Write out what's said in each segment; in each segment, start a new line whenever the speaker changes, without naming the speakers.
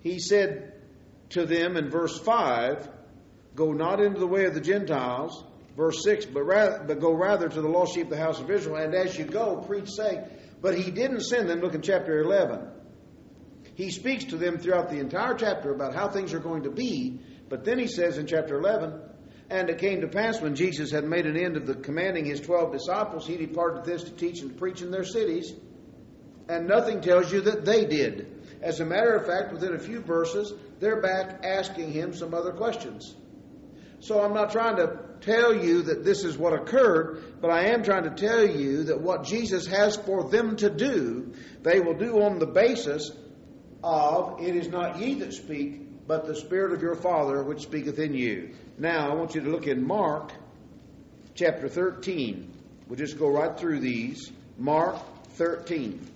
he said to them in verse 5, go not into the way of the Gentiles, verse 6, but go rather to the lost sheep of the house of Israel, and as you go, preach, saying. But he didn't send them. Look in chapter 11. He speaks to them throughout the entire chapter about how things are going to be, but then he says in chapter 11, and it came to pass when Jesus had made an end of the commanding his 12 disciples, he departed thence to teach and to preach in their cities, and nothing tells you that they did. As a matter of fact, within a few verses, they're back asking him some other questions. So I'm not trying to tell you that this is what occurred, but I am trying to tell you that what Jesus has for them to do, they will do on the basis of, it is not ye that speak, but the Spirit of your Father which speaketh in you. Now, I want you to look in Mark chapter 13. We'll just go right through these. Mark 13.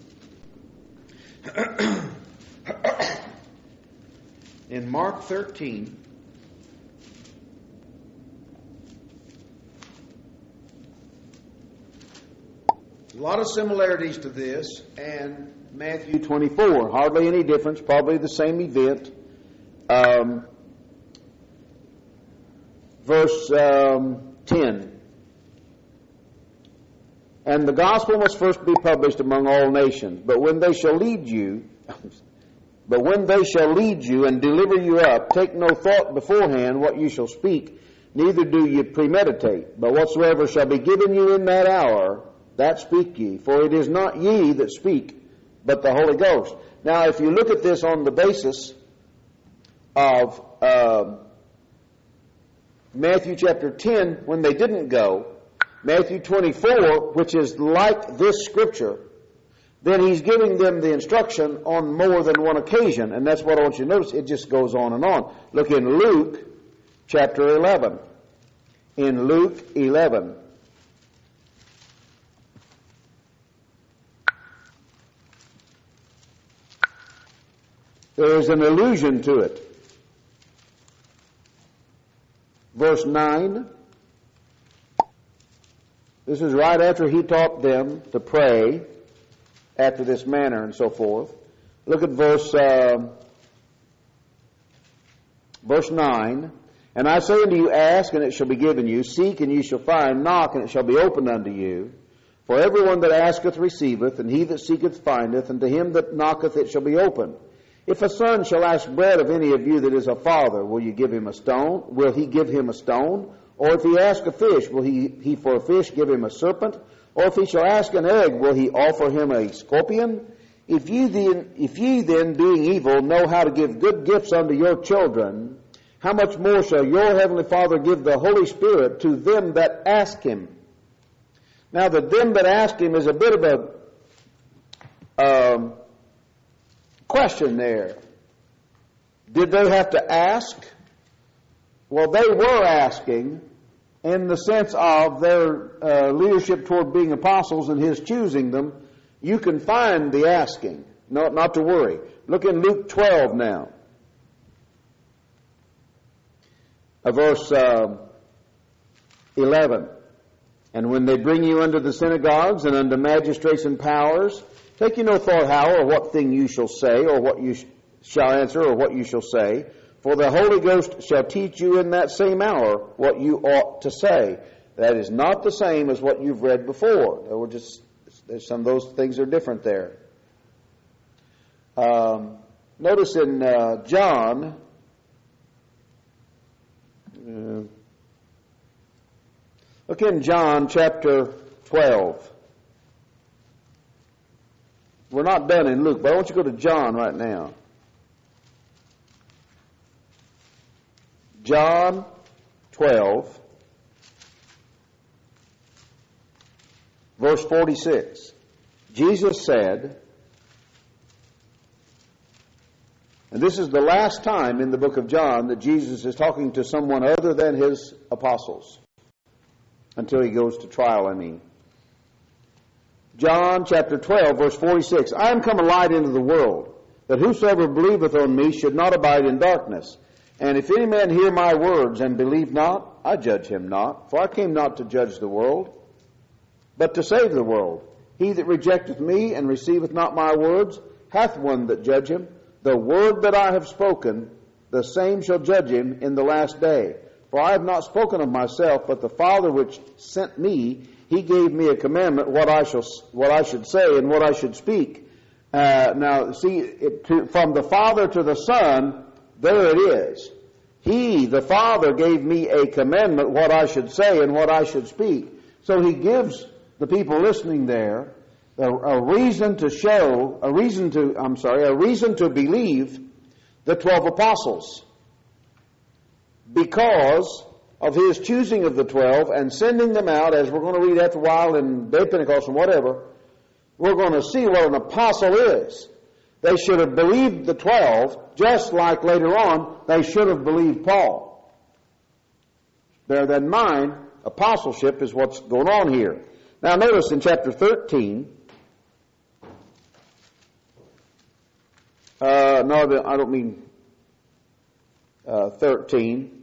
In Mark 13, a lot of similarities to this and Matthew 24. Hardly any difference, probably the same event. Verse 10. And the gospel must first be published among all nations, but when they shall lead you and deliver you up, take no thought beforehand what you shall speak, neither do ye premeditate. But whatsoever shall be given you in that hour, that speak ye. For it is not ye that speak, but the Holy Ghost. Now, if you look at this on the basis of Matthew chapter 10, when they didn't go, Matthew 24, which is like this scripture, then he's giving them the instruction on more than one occasion. And that's what I want you to notice. It just goes on and on. Look in Luke chapter 11. In Luke 11. There is an allusion to it. Verse 9. This is right after he taught them to pray after this manner and so forth. Look at verse 9. And I say unto you, ask, and it shall be given you. Seek, and ye shall find. Knock, and it shall be opened unto you. For everyone that asketh receiveth, and he that seeketh findeth, and to him that knocketh it shall be opened. If a son shall ask bread of any of you that is a father, will you give him a stone? Will he give him a stone? Or if he ask a fish, will he for a fish give him a serpent? Or if he shall ask an egg, will he offer him a scorpion? If ye then, being evil, know how to give good gifts unto your children, how much more shall your heavenly Father give the Holy Spirit to them that ask him? Now, the them that ask him is a bit of a question there. Did they have to ask? Well, they were asking in the sense of their leadership toward being apostles and his choosing them. You can find the asking. Not to worry. Look in Luke 12 now. Verse 11. And when they bring you unto the synagogues and unto magistrates and powers, take you no thought how or what thing you shall say, or what you shall answer, or what you shall say. For the Holy Ghost shall teach you in that same hour what you ought to say. That is not the same as what you've read before. There's some of those things are different there. Notice in John, look in John chapter 12. We're not done in Luke, but I want you to go to John right now. John 12, verse 46. Jesus said, and this is the last time in the book of John that Jesus is talking to someone other than his apostles, until he goes to trial, John chapter 12, verse 46. I am come a light into the world, that whosoever believeth on me should not abide in darkness. And if any man hear my words and believe not, I judge him not. For I came not to judge the world, but to save the world. He that rejecteth me and receiveth not my words hath one that judge him. the word that I have spoken, the same shall judge him in the last day. For I have not spoken of myself, but the Father which sent me, he gave me a commandment what I should say and what I should speak. Now, see, from the Father to the Son, there it is. He, the Father, gave me a commandment what I should say and what I should speak. So he gives the people listening there a reason to believe the 12 apostles, because of his choosing of the 12 and sending them out, as we're going to read after a while in Day of Pentecost and whatever. We're going to see what an apostle is. They should have believed the 12, just like later on they should have believed Paul. Bear that in mind, apostleship is what's going on here. Now notice in chapter 13, no, I don't mean 13.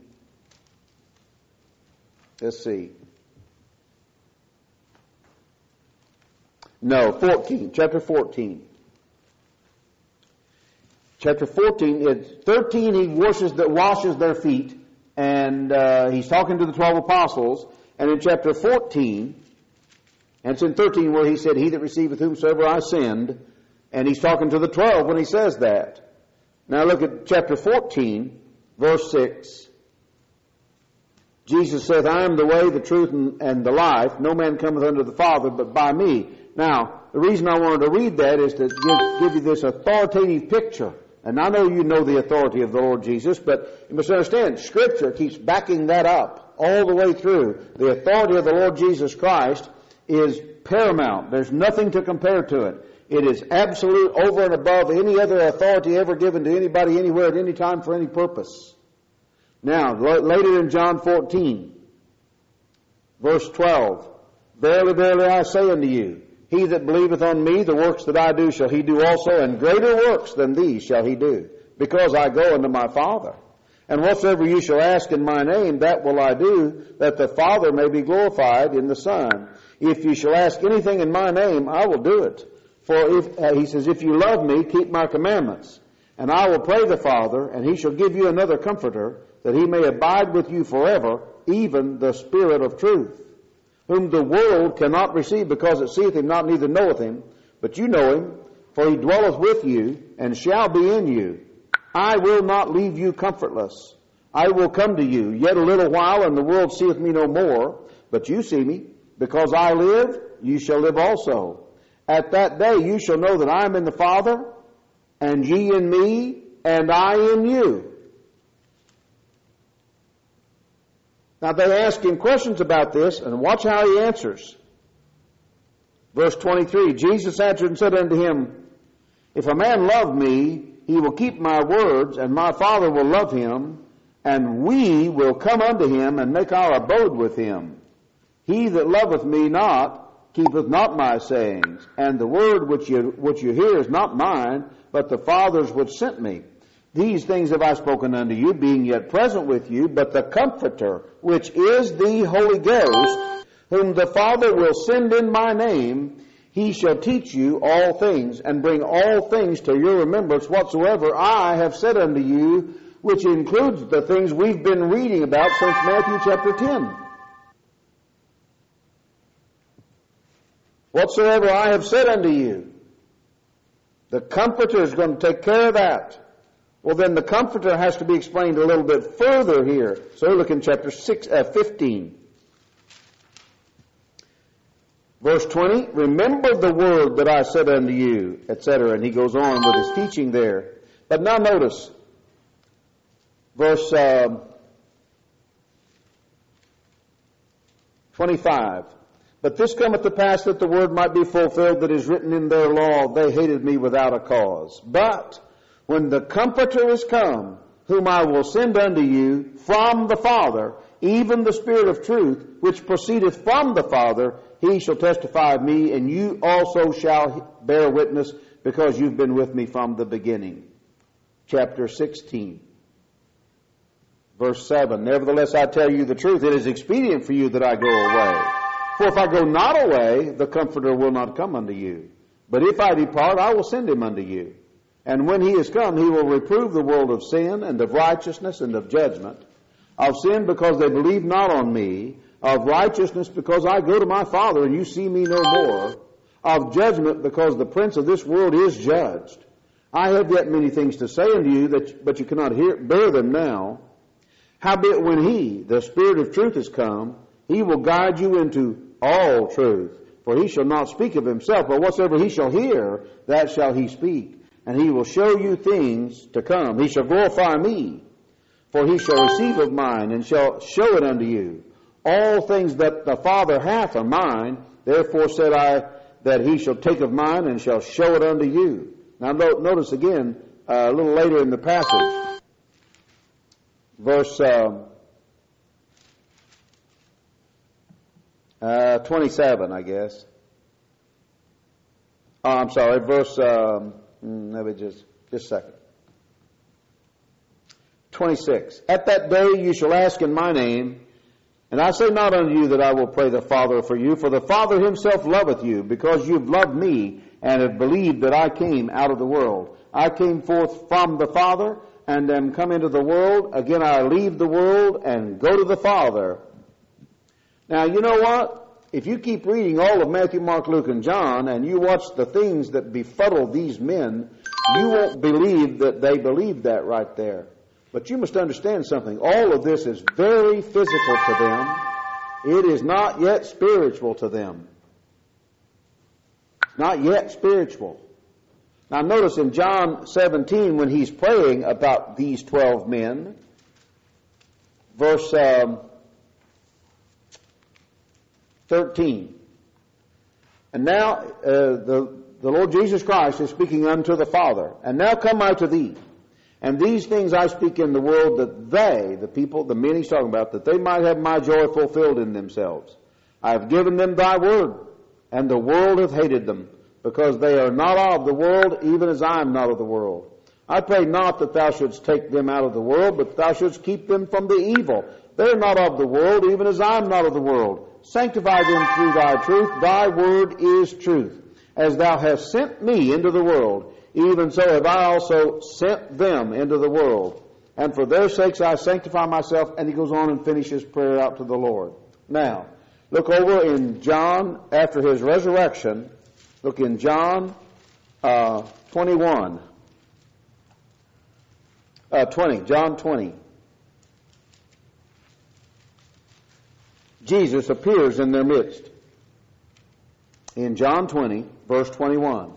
Let's see. No, 14. Chapter 14. Chapter 14, 13 he washes their feet, and he's talking to the 12 apostles. And in chapter 14, and it's in 13 where he said, he that receiveth whomsoever I send, and he's talking to the 12 when he says that. Now look at chapter 14, verse 6. Jesus saith, I am the way, the truth, and the life. No man cometh unto the Father but by me. Now, the reason I wanted to read that is to give you this authoritative picture. And I know you know the authority of the Lord Jesus, but you must understand, Scripture keeps backing that up all the way through. The authority of the Lord Jesus Christ is paramount. There's nothing to compare to it. It is absolute, over and above any other authority ever given to anybody, anywhere, at any time, for any purpose. Now, later in John 14, verse 12, Verily, verily, I say unto you, he that believeth on me, the works that I do shall he do also, and greater works than these shall he do, because I go unto my Father. And whatsoever you shall ask in my name, that will I do, that the Father may be glorified in the Son. If you shall ask anything in my name, I will do it. For he says, if you love me, keep my commandments. And I will pray the Father, and he shall give you another Comforter, that he may abide with you forever, even the Spirit of truth, whom the world cannot receive, because it seeth him not, neither knoweth him. But you know him, for he dwelleth with you, and shall be in you. I will not leave you comfortless. I will come to you. Yet a little while, and the world seeth me no more. But you see me. Because I live, you shall live also. At that day you shall know that I am in the Father, and ye in me, and I in you. Now they ask him questions about this, and watch how he answers. Verse 23, Jesus answered and said unto him, If a man love me, he will keep my words, and my Father will love him, and we will come unto him, and make our abode with him. He that loveth me not, keepeth not my sayings, and the word which you hear is not mine, but the Father's which sent me. These things have I spoken unto you, being yet present with you, but the Comforter, which is the Holy Ghost, whom the Father will send in my name, he shall teach you all things, and bring all things to your remembrance whatsoever I have said unto you, which includes the things we've been reading about since Matthew chapter 10. Whatsoever I have said unto you, the Comforter is going to take care of that. Well, then the Comforter has to be explained a little bit further here. So look in chapter 15. Verse 20, remember the word that I said unto you, etc. And he goes on with his teaching there. But now notice, verse 25. But this cometh to pass that the word might be fulfilled that is written in their law, they hated me without a cause. But when the Comforter is come, whom I will send unto you from the Father, even the Spirit of truth, which proceedeth from the Father, he shall testify of me, and you also shall bear witness, because you've been with me from the beginning. Chapter 16, verse 7. Nevertheless, I tell you the truth, it is expedient for you that I go away. For if I go not away, the Comforter will not come unto you. But if I depart, I will send him unto you. And when he is come, he will reprove the world of sin and of righteousness and of judgment. Of sin, because they believe not on me. Of righteousness, because I go to my Father and you see me no more. Of judgment, because the prince of this world is judged. I have yet many things to say unto you, but you cannot bear them now. Howbeit when he, the Spirit of truth, is come, he will guide you into all truth. For he shall not speak of himself, but whatsoever he shall hear, that shall he speak. And he will show you things to come. He shall glorify me, for he shall receive of mine, and shall show it unto you. All things that the Father hath are mine, therefore said I, that he shall take of mine, and shall show it unto you. Now notice again, a little later in the passage, verse 27, I guess. Oh, I'm sorry, verse, let me just a second. 26. At that day you shall ask in my name, and I say not unto you that I will pray the Father for you, for the Father himself loveth you, because you have loved me, and have believed that I came out of the world. I came forth from the Father, and am come into the world. Again I leave the world, and go to the Father. Now, you know what? If you keep reading all of Matthew, Mark, Luke, and John, and you watch the things that befuddle these men, you won't believe that they believed that right there. But you must understand something. All of this is very physical to them. It is not yet spiritual to them. Not yet spiritual. Now notice in John 17, when he's praying about these 12 men, verse 13. And now the Lord Jesus Christ is speaking unto the Father. And now come I to thee. And these things I speak in the world, that they, the people, the men he's talking about, that they might have my joy fulfilled in themselves. I have given them thy word, and the world hath hated them, because they are not of the world, even as I am not of the world. I pray not that thou shouldst take them out of the world, but thou shouldst keep them from the evil. They are not of the world, even as I am not of the world. Sanctify them through thy truth. Thy word is truth. As thou hast sent me into the world, even so have I also sent them into the world. And for their sakes I sanctify myself. And he goes on and finishes prayer out to the Lord. Now, look over in John, after his resurrection, look in John 21. 20, John 20. Jesus appears in their midst. In John 20, verse 21.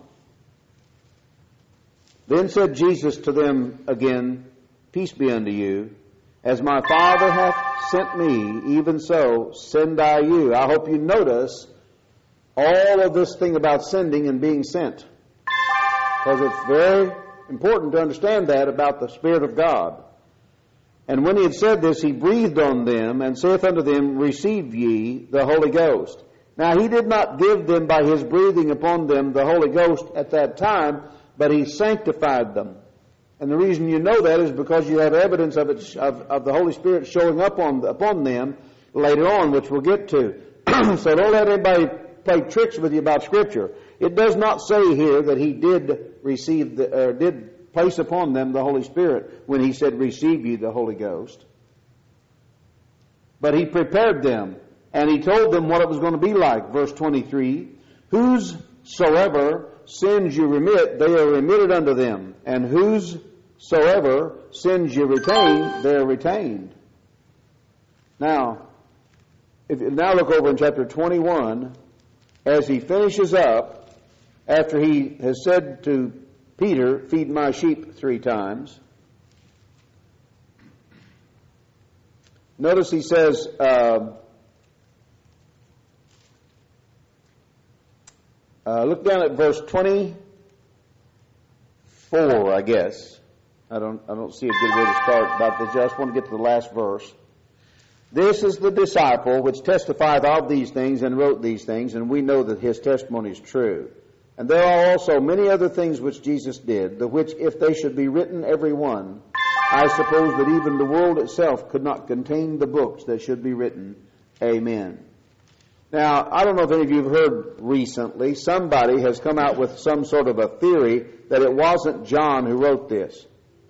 Then said Jesus to them again, Peace be unto you. As my Father hath sent me, even so send I you. I hope you notice all of this thing about sending and being sent. Because it's very important to understand that about the Spirit of God. And when he had said this, he breathed on them, and saith unto them, Receive ye the Holy Ghost. Now he did not give them by his breathing upon them the Holy Ghost at that time, but he sanctified them. And the reason you know that is because you have evidence of it, of the Holy Spirit showing up upon them later on, which we'll get to. So don't let anybody play tricks with you about Scripture. It does not say here that he did receive did place upon them the Holy Spirit when he said, Receive ye the Holy Ghost. But he prepared them, and he told them what it was going to be like. Verse 23, Whosoever sins you remit, they are remitted unto them. And whosoever sins you retain, they are retained. Now, now look over in chapter 21, as he finishes up, after he has said to Peter, Feed my sheep 3 times. Notice he says, look down at verse 24, I guess. I don't see a good way to start about this. I just want to get to the last verse. This is the disciple which testifieth of these things and wrote these things, and we know that his testimony is true. And there are also many other things which Jesus did, the which if they should be written every one, I suppose that even the world itself could not contain the books that should be written. Amen. Now, I don't know if any of you have heard recently, somebody has come out with some sort of a theory that it wasn't John who wrote this,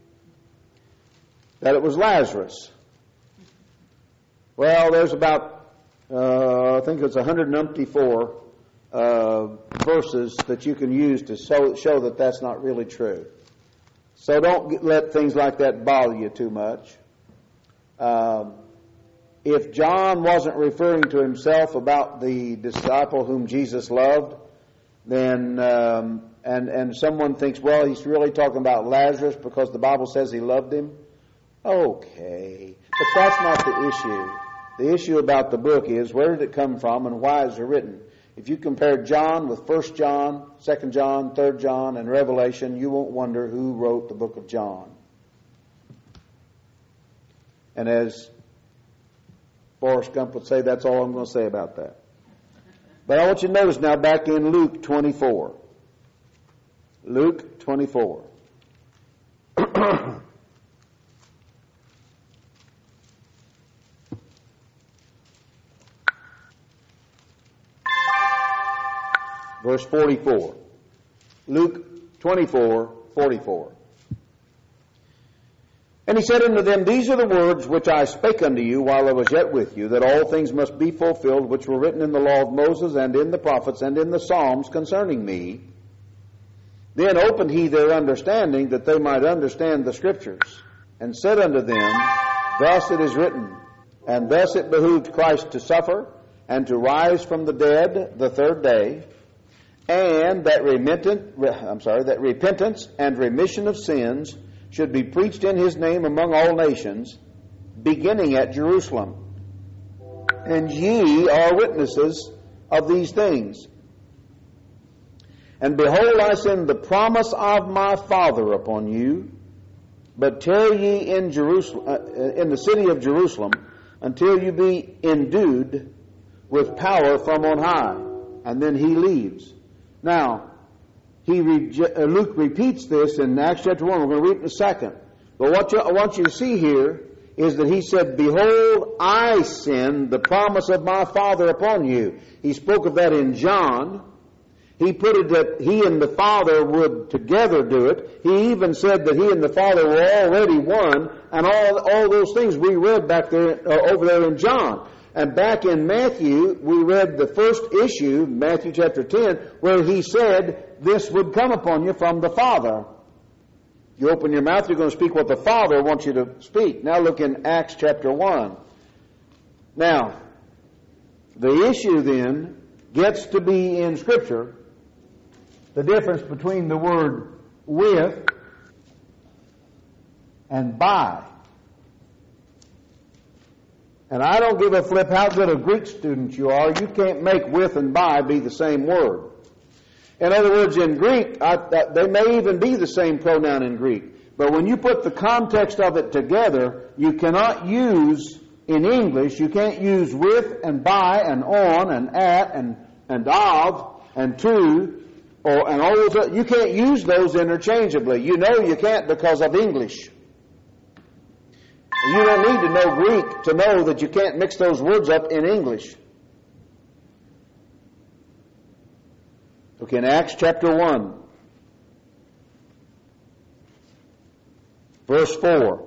that it was Lazarus. Well, there's about, I think it's 154 verses that you can use to show that that's not really true. So don't let things like that bother you too much. If John wasn't referring to himself about the disciple whom Jesus loved, then and someone thinks, well, he's really talking about Lazarus because the Bible says he loved him. Okay, but that's not the issue. The issue about the book is, where did it come from and why is it written? If you compare John with 1 John, 2 John, 3 John, and Revelation, you won't wonder who wrote the book of John. And as Forrest Gump would say, that's all I'm going to say about that. But I want you to notice now back in Luke 24. Luke 24. Verse 44. Luke 24, 44. And he said unto them, These are the words which I spake unto you while I was yet with you, that all things must be fulfilled which were written in the law of Moses and in the prophets and in the Psalms concerning me. Then opened he their understanding, that they might understand the Scriptures, and said unto them, Thus it is written, and thus it behooved Christ to suffer, and to rise from the dead the third day, and that repentance and remission of sins should be preached in his name among all nations, beginning at Jerusalem. And ye are witnesses of these things. And behold, I send the promise of my Father upon you, but tarry ye in the city of Jerusalem, until you be endued with power from on high. And then he leaves. Now, Luke repeats this in Acts chapter 1. We're going to read it in a second. But what I want you to see here is that he said, Behold, I send the promise of my Father upon you. He spoke of that in John. He put it that he and the Father would together do it. He even said that he and the Father were already one, and all those things we read back there, over there in John. And back in Matthew, we read the first issue, Matthew chapter 10, where he said, this would come upon you from the Father. You open your mouth, you're going to speak what the Father wants you to speak. Now look in Acts chapter 1. Now, the issue then gets to be in Scripture the difference between the word with and by. And I don't give a flip how good a Greek student you are. You can't make with and by be the same word. In other words, in Greek, they may even be the same pronoun in Greek. But when you put the context of it together, you cannot use, in English, you can't use with and by and on and at and of and to, and all those. You can't use those interchangeably. You know you can't because of English. You don't need to know Greek to know that you can't mix those words up in English. Okay, in Acts chapter 1, verse 4.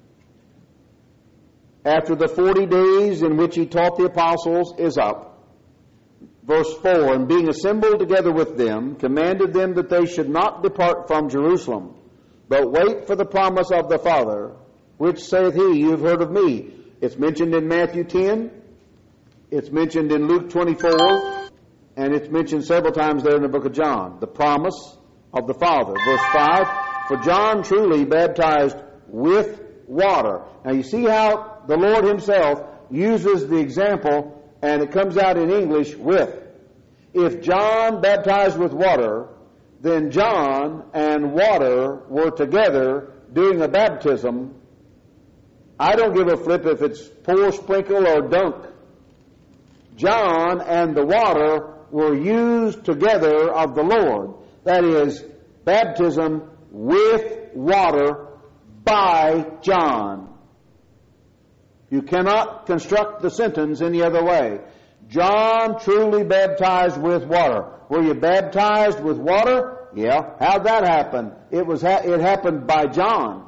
After the 40 days in which he taught the apostles is up. Verse 4, and being assembled together with them, commanded them that they should not depart from Jerusalem, but wait for the promise of the Father, which saith he, you have heard of me. It's mentioned in Matthew 10, it's mentioned in Luke 24, and it's mentioned several times there in the book of John. The promise of the Father. Verse 5, for John truly baptized with water. Now you see how the Lord himself uses the example, and it comes out in English, with. If John baptized with water, then John and water were together doing a baptism. I don't give a flip if it's pour, sprinkle, or dunk. John and the water were used together of the Lord. That is, baptism with water by John. You cannot construct the sentence any other way. John truly baptized with water. Were you baptized with water? Yeah. How'd that happen? It happened by John.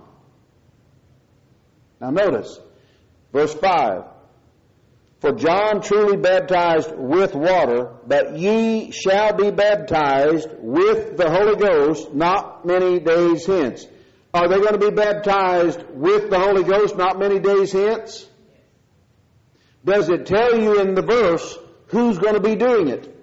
Now notice, verse 5. For John truly baptized with water, but ye shall be baptized with the Holy Ghost not many days hence. Are they going to be baptized with the Holy Ghost not many days hence? Does it tell you in the verse who's going to be doing it?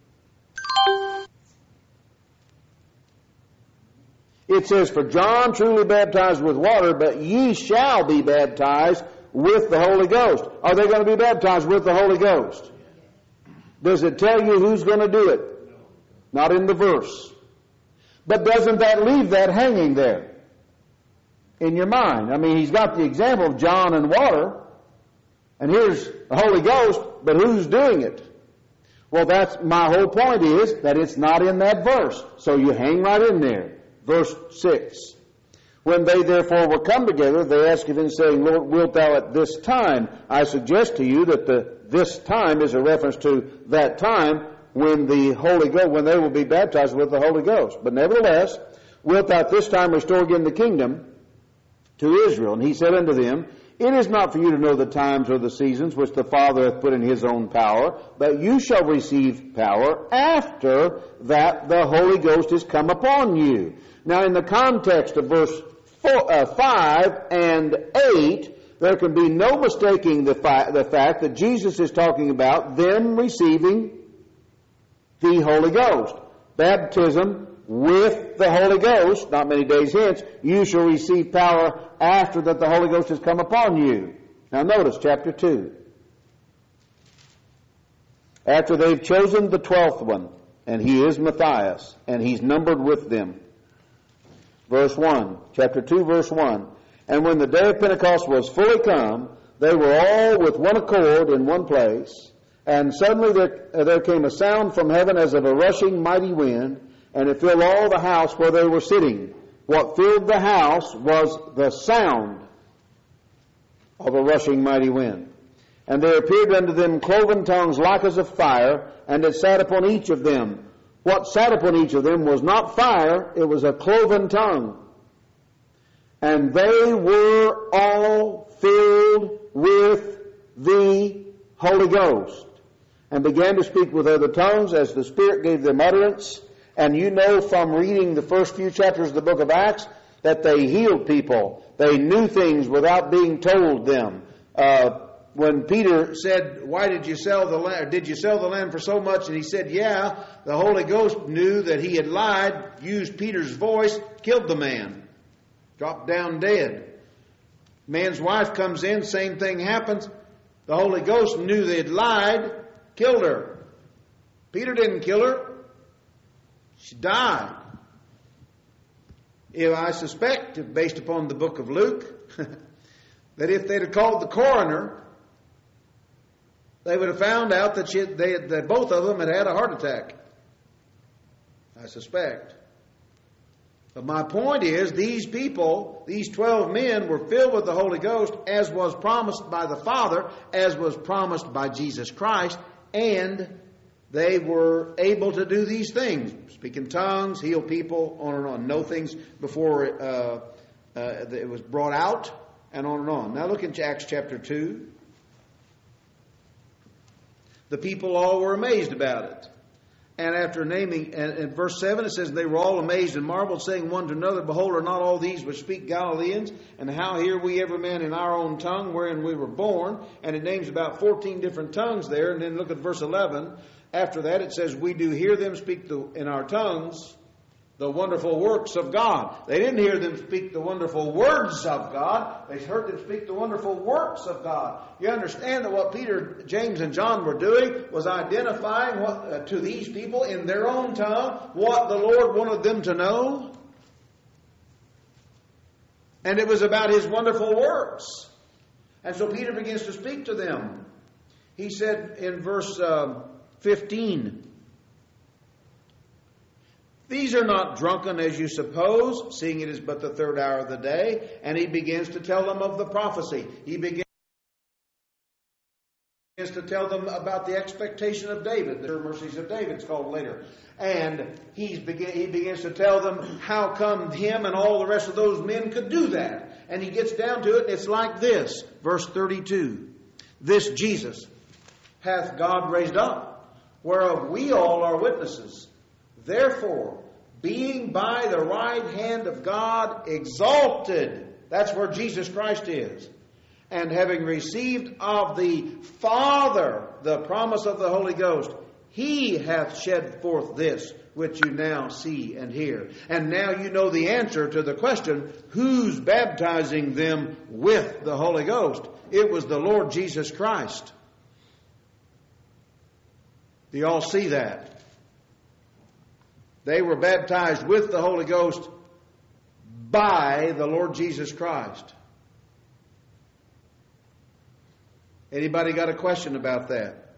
It says, for John truly baptized with water, but ye shall be baptized with the Holy Ghost. Are they going to be baptized with the Holy Ghost? Does it tell you who's going to do it? Not in the verse. But doesn't that leave that hanging there in your mind? I mean, he's got the example of John and water, and here's the Holy Ghost, but who's doing it? Well, that's my whole point is that it's not in that verse. So you hang right in there. Verse 6. When they therefore were come together, they asked of him, saying, Lord, wilt thou at this time? I suggest to you that this time is a reference to that time when the Holy Ghost, when they will be baptized with the Holy Ghost. But nevertheless, wilt thou at this time restore again the kingdom to Israel? And he said unto them, it is not for you to know the times or the seasons which the Father hath put in his own power, but you shall receive power after that the Holy Ghost is come upon you. Now, in the context of verse 5 and 8, there can be no mistaking the fact that Jesus is talking about them receiving the Holy Ghost. Baptism with the Holy Ghost, not many days hence, you shall receive power after that the Holy Ghost has come upon you. Now notice chapter 2. After they've chosen the 12th one, and he is Matthias, and he's numbered with them. Verse 1, chapter 2, verse 1. And when the day of Pentecost was fully come, they were all with one accord in one place, and suddenly there came a sound from heaven as of a rushing mighty wind, and it filled all the house where they were sitting. What filled the house was the sound of a rushing mighty wind. And there appeared unto them cloven tongues like as of fire, and it sat upon each of them. What sat upon each of them was not fire, it was a cloven tongue. And they were all filled with the Holy Ghost, and began to speak with other tongues as the Spirit gave them utterance. And you know from reading the first few chapters of the book of Acts that they healed people. They knew things without being told them. When Peter said, why did you sell the land? Did you sell the land for so much? And he said, yeah. The Holy Ghost knew that he had lied, used Peter's voice, killed the man, dropped down dead. Man's wife comes in, same thing happens. The Holy Ghost knew they had lied, killed her. Peter didn't kill her. She died. I suspect, based upon the book of Luke, that if they'd have called the coroner, they would have found out that both of them had had a heart attack. I suspect. But my point is, these people, these 12 men, were filled with the Holy Ghost, as was promised by the Father, as was promised by Jesus Christ, and they were able to do these things. Speak in tongues, heal people, on and on. Know things before it was brought out, and on and on. Now look in Acts chapter 2. The people all were amazed about it. And after naming, and in verse 7 it says, they were all amazed and marveled, saying one to another, behold, are not all these which speak Galileans? And how hear we every man in our own tongue wherein we were born? And it names about 14 different tongues there. And then look at verse 11. After that it says, we do hear them speak in our tongues the wonderful works of God. They didn't hear them speak the wonderful words of God. They heard them speak the wonderful works of God. You understand that what Peter, James, and John were doing was identifying to these people in their own tongue what the Lord wanted them to know. And it was about His wonderful works. And so Peter begins to speak to them. He said in verse 15, these are not drunken as you suppose, seeing it is but the third hour of the day. And he begins to tell them of the prophecy. He begins Is to tell them about the expectation of David, the mercies of David, it's called later. And he begins to tell them how come him and all the rest of those men could do that. And he gets down to it, and it's like this. Verse 32. This Jesus hath God raised up, whereof we all are witnesses. Therefore, being by the right hand of God exalted, that's where Jesus Christ is, and having received of the Father the promise of the Holy Ghost, He hath shed forth this which you now see and hear. And now you know the answer to the question, who's baptizing them with the Holy Ghost? It was the Lord Jesus Christ. Do you all see that? They were baptized with the Holy Ghost by the Lord Jesus Christ. Anybody got a question about that?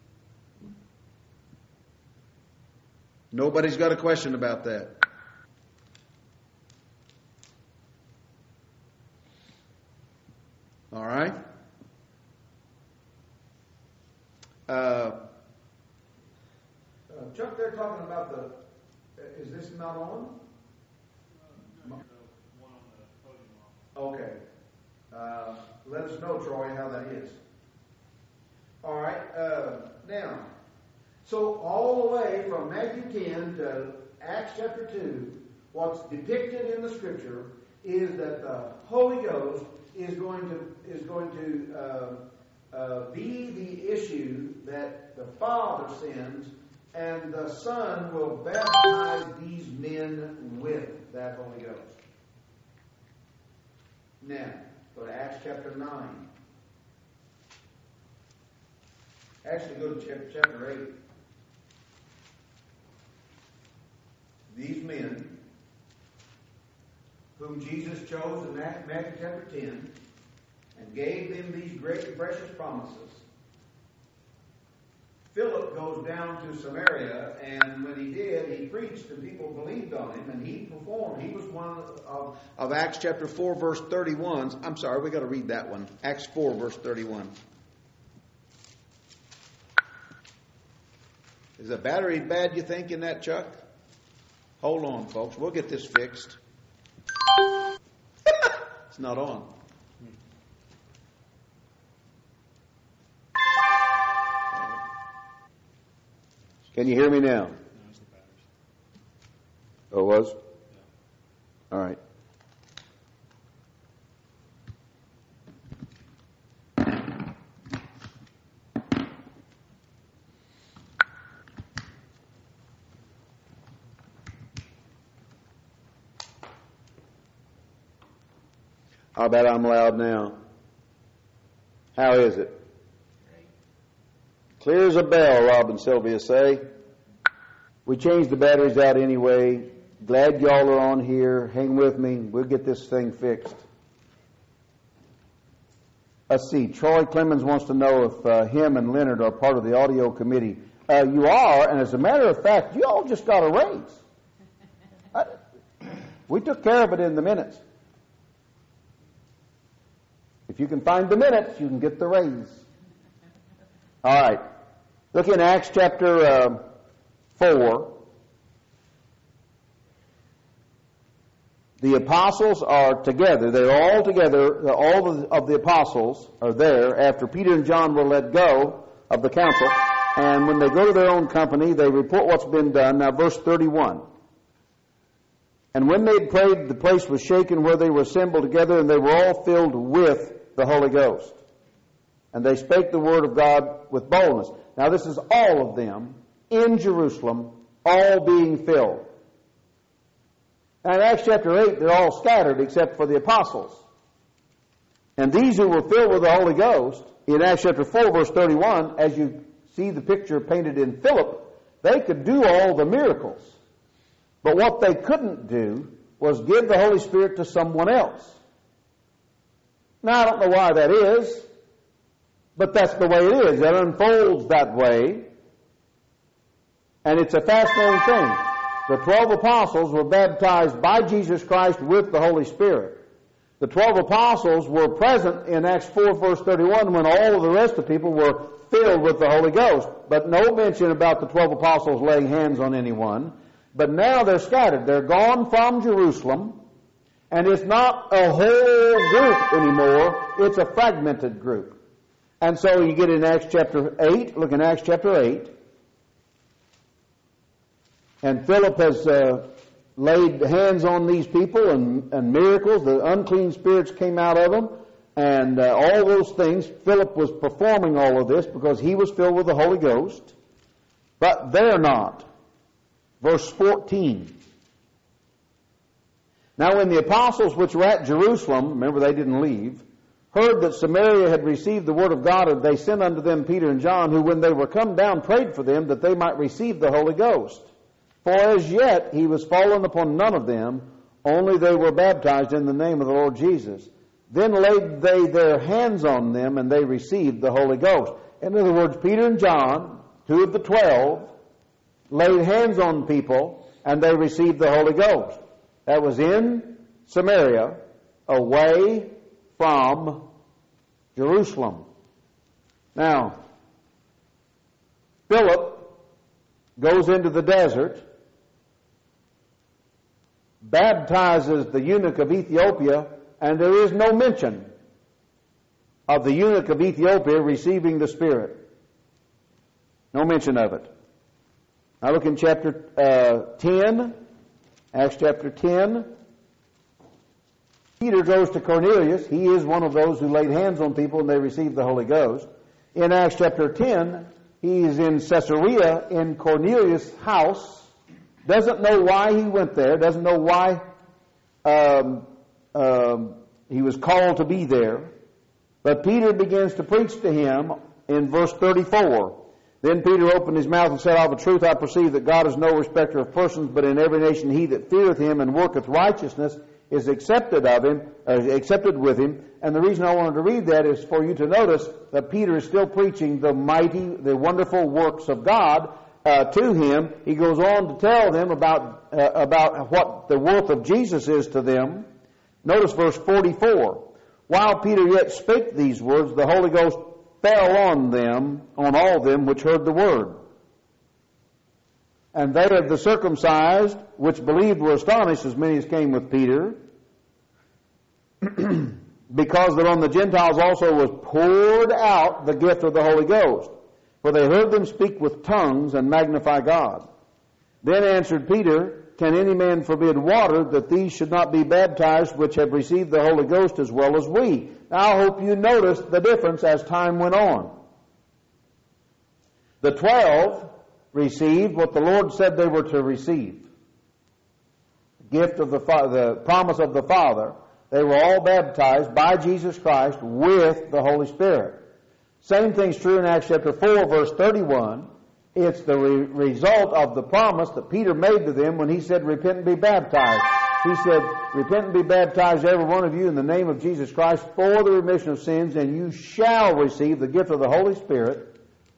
Nobody's got a question about that. All right. Chuck, they're talking about is this not on? Okay. Let us know, Troy, how that is. All right. Now, so all the way from Matthew 10 to Acts chapter 2, what's depicted in the Scripture is that the Holy Ghost is going to be the issue that the Father sends, and the Son will baptize these men with that Holy Ghost. Now, go to Acts chapter 9. Actually, go to chapter 8. These men, whom Jesus chose in Matthew chapter 10, and gave them these great and precious promises. Philip goes down to Samaria, and when he did, he preached, and people believed on him, and he performed. He was one of Acts chapter 4, verse 31. I'm sorry, we got to read that one. Acts 4, verse 31. Is the battery bad, you think, in that, Chuck? Hold on, folks. We'll get this fixed. It's not on. Can you hear me now?
No, it's the batteries.
Oh, it was?
Yeah.
All right. I'll bet I'm loud now. How is it? Clear as a bell, Rob and Sylvia say. We changed the batteries out anyway. Glad y'all are on here. Hang with me. We'll get this thing fixed. Let's see. Troy Clemens wants to know if him and Leonard are part of the audio committee. You are, and as a matter of fact, you all just got a raise. We took care of it in the minutes. If you can find the minutes, you can get the raise. All right. Look in Acts chapter 4. The apostles are together. They're all together. All of the apostles are there after Peter and John were let go of the council. And when they go to their own company, they report what's been done. Now, verse 31. And when they had prayed, the place was shaken where they were assembled together, and they were all filled with the Holy Ghost. And they spake the word of God with boldness. Now, this is all of them in Jerusalem, all being filled. Now, in Acts chapter 8, they're all scattered except for the apostles. And these who were filled with the Holy Ghost, in Acts chapter 4, verse 31, as you see the picture painted in Philip, they could do all the miracles. But what they couldn't do was give the Holy Spirit to someone else. Now, I don't know why that is, but that's the way it is. It unfolds that way. And it's a fascinating thing. The 12 apostles were baptized by Jesus Christ with the Holy Spirit. The 12 apostles were present in Acts 4, verse 31, when all of the rest of the people were filled with the Holy Ghost. But no mention about the 12 apostles laying hands on anyone. But now they're scattered. They're gone from Jerusalem, and it's not a whole group anymore. It's a fragmented group. And so you get in Acts chapter 8, look in Acts chapter 8, and Philip has laid hands on these people, and miracles, the unclean spirits came out of them, and all those things. Philip was performing all of this because he was filled with the Holy Ghost, but they're not. Verse 14. Now when the apostles which were at Jerusalem, remember they didn't leave, heard that Samaria had received the word of God, they sent unto them Peter and John, who when they were come down prayed for them that they might receive the Holy Ghost. For as yet he was fallen upon none of them, only they were baptized in the name of the Lord Jesus. Then laid they their hands on them, and they received the Holy Ghost. In other words, Peter and John, 2 of the 12, laid hands on people, and they received the Holy Ghost. That was in Samaria, away from Jerusalem. Now, Philip goes into the desert, baptizes the eunuch of Ethiopia, and there is no mention of the eunuch of Ethiopia receiving the Spirit. No mention of it. Now look in chapter 10, Acts chapter 10. Peter goes to Cornelius. He is one of those who laid hands on people and they received the Holy Ghost. In Acts chapter 10, he is in Caesarea in Cornelius' house. Doesn't know why he went there. Doesn't know why he was called to be there. But Peter begins to preach to him in verse 34. Then Peter opened his mouth and said, Of a truth I perceive that God is no respecter of persons, but in every nation he that feareth him and worketh righteousness is accepted with him. And the reason I wanted to read that is for you to notice that Peter is still preaching the wonderful works of God to him. He goes on to tell them about what the worth of Jesus is to them. Notice verse 44. While Peter yet spake these words, the Holy Ghost fell on all them which heard the word. And they of the circumcised which believed were astonished, as many as came with Peter, because that on the Gentiles also was poured out the gift of the Holy Ghost. For they heard them speak with tongues and magnify God. Then answered Peter, Can any man forbid water, that these should not be baptized which have received the Holy Ghost as well as we? Now I hope you noticed the difference as time went on. The 12 received what the Lord said they were to receive. The gift of the promise of the Father. They were all baptized by Jesus Christ with the Holy Spirit. Same thing's true in Acts chapter 4, verse 31. It's the result of the promise that Peter made to them when he said, Repent and be baptized. He said, Repent and be baptized, every one of you, in the name of Jesus Christ for the remission of sins, and you shall receive the gift of the Holy Spirit.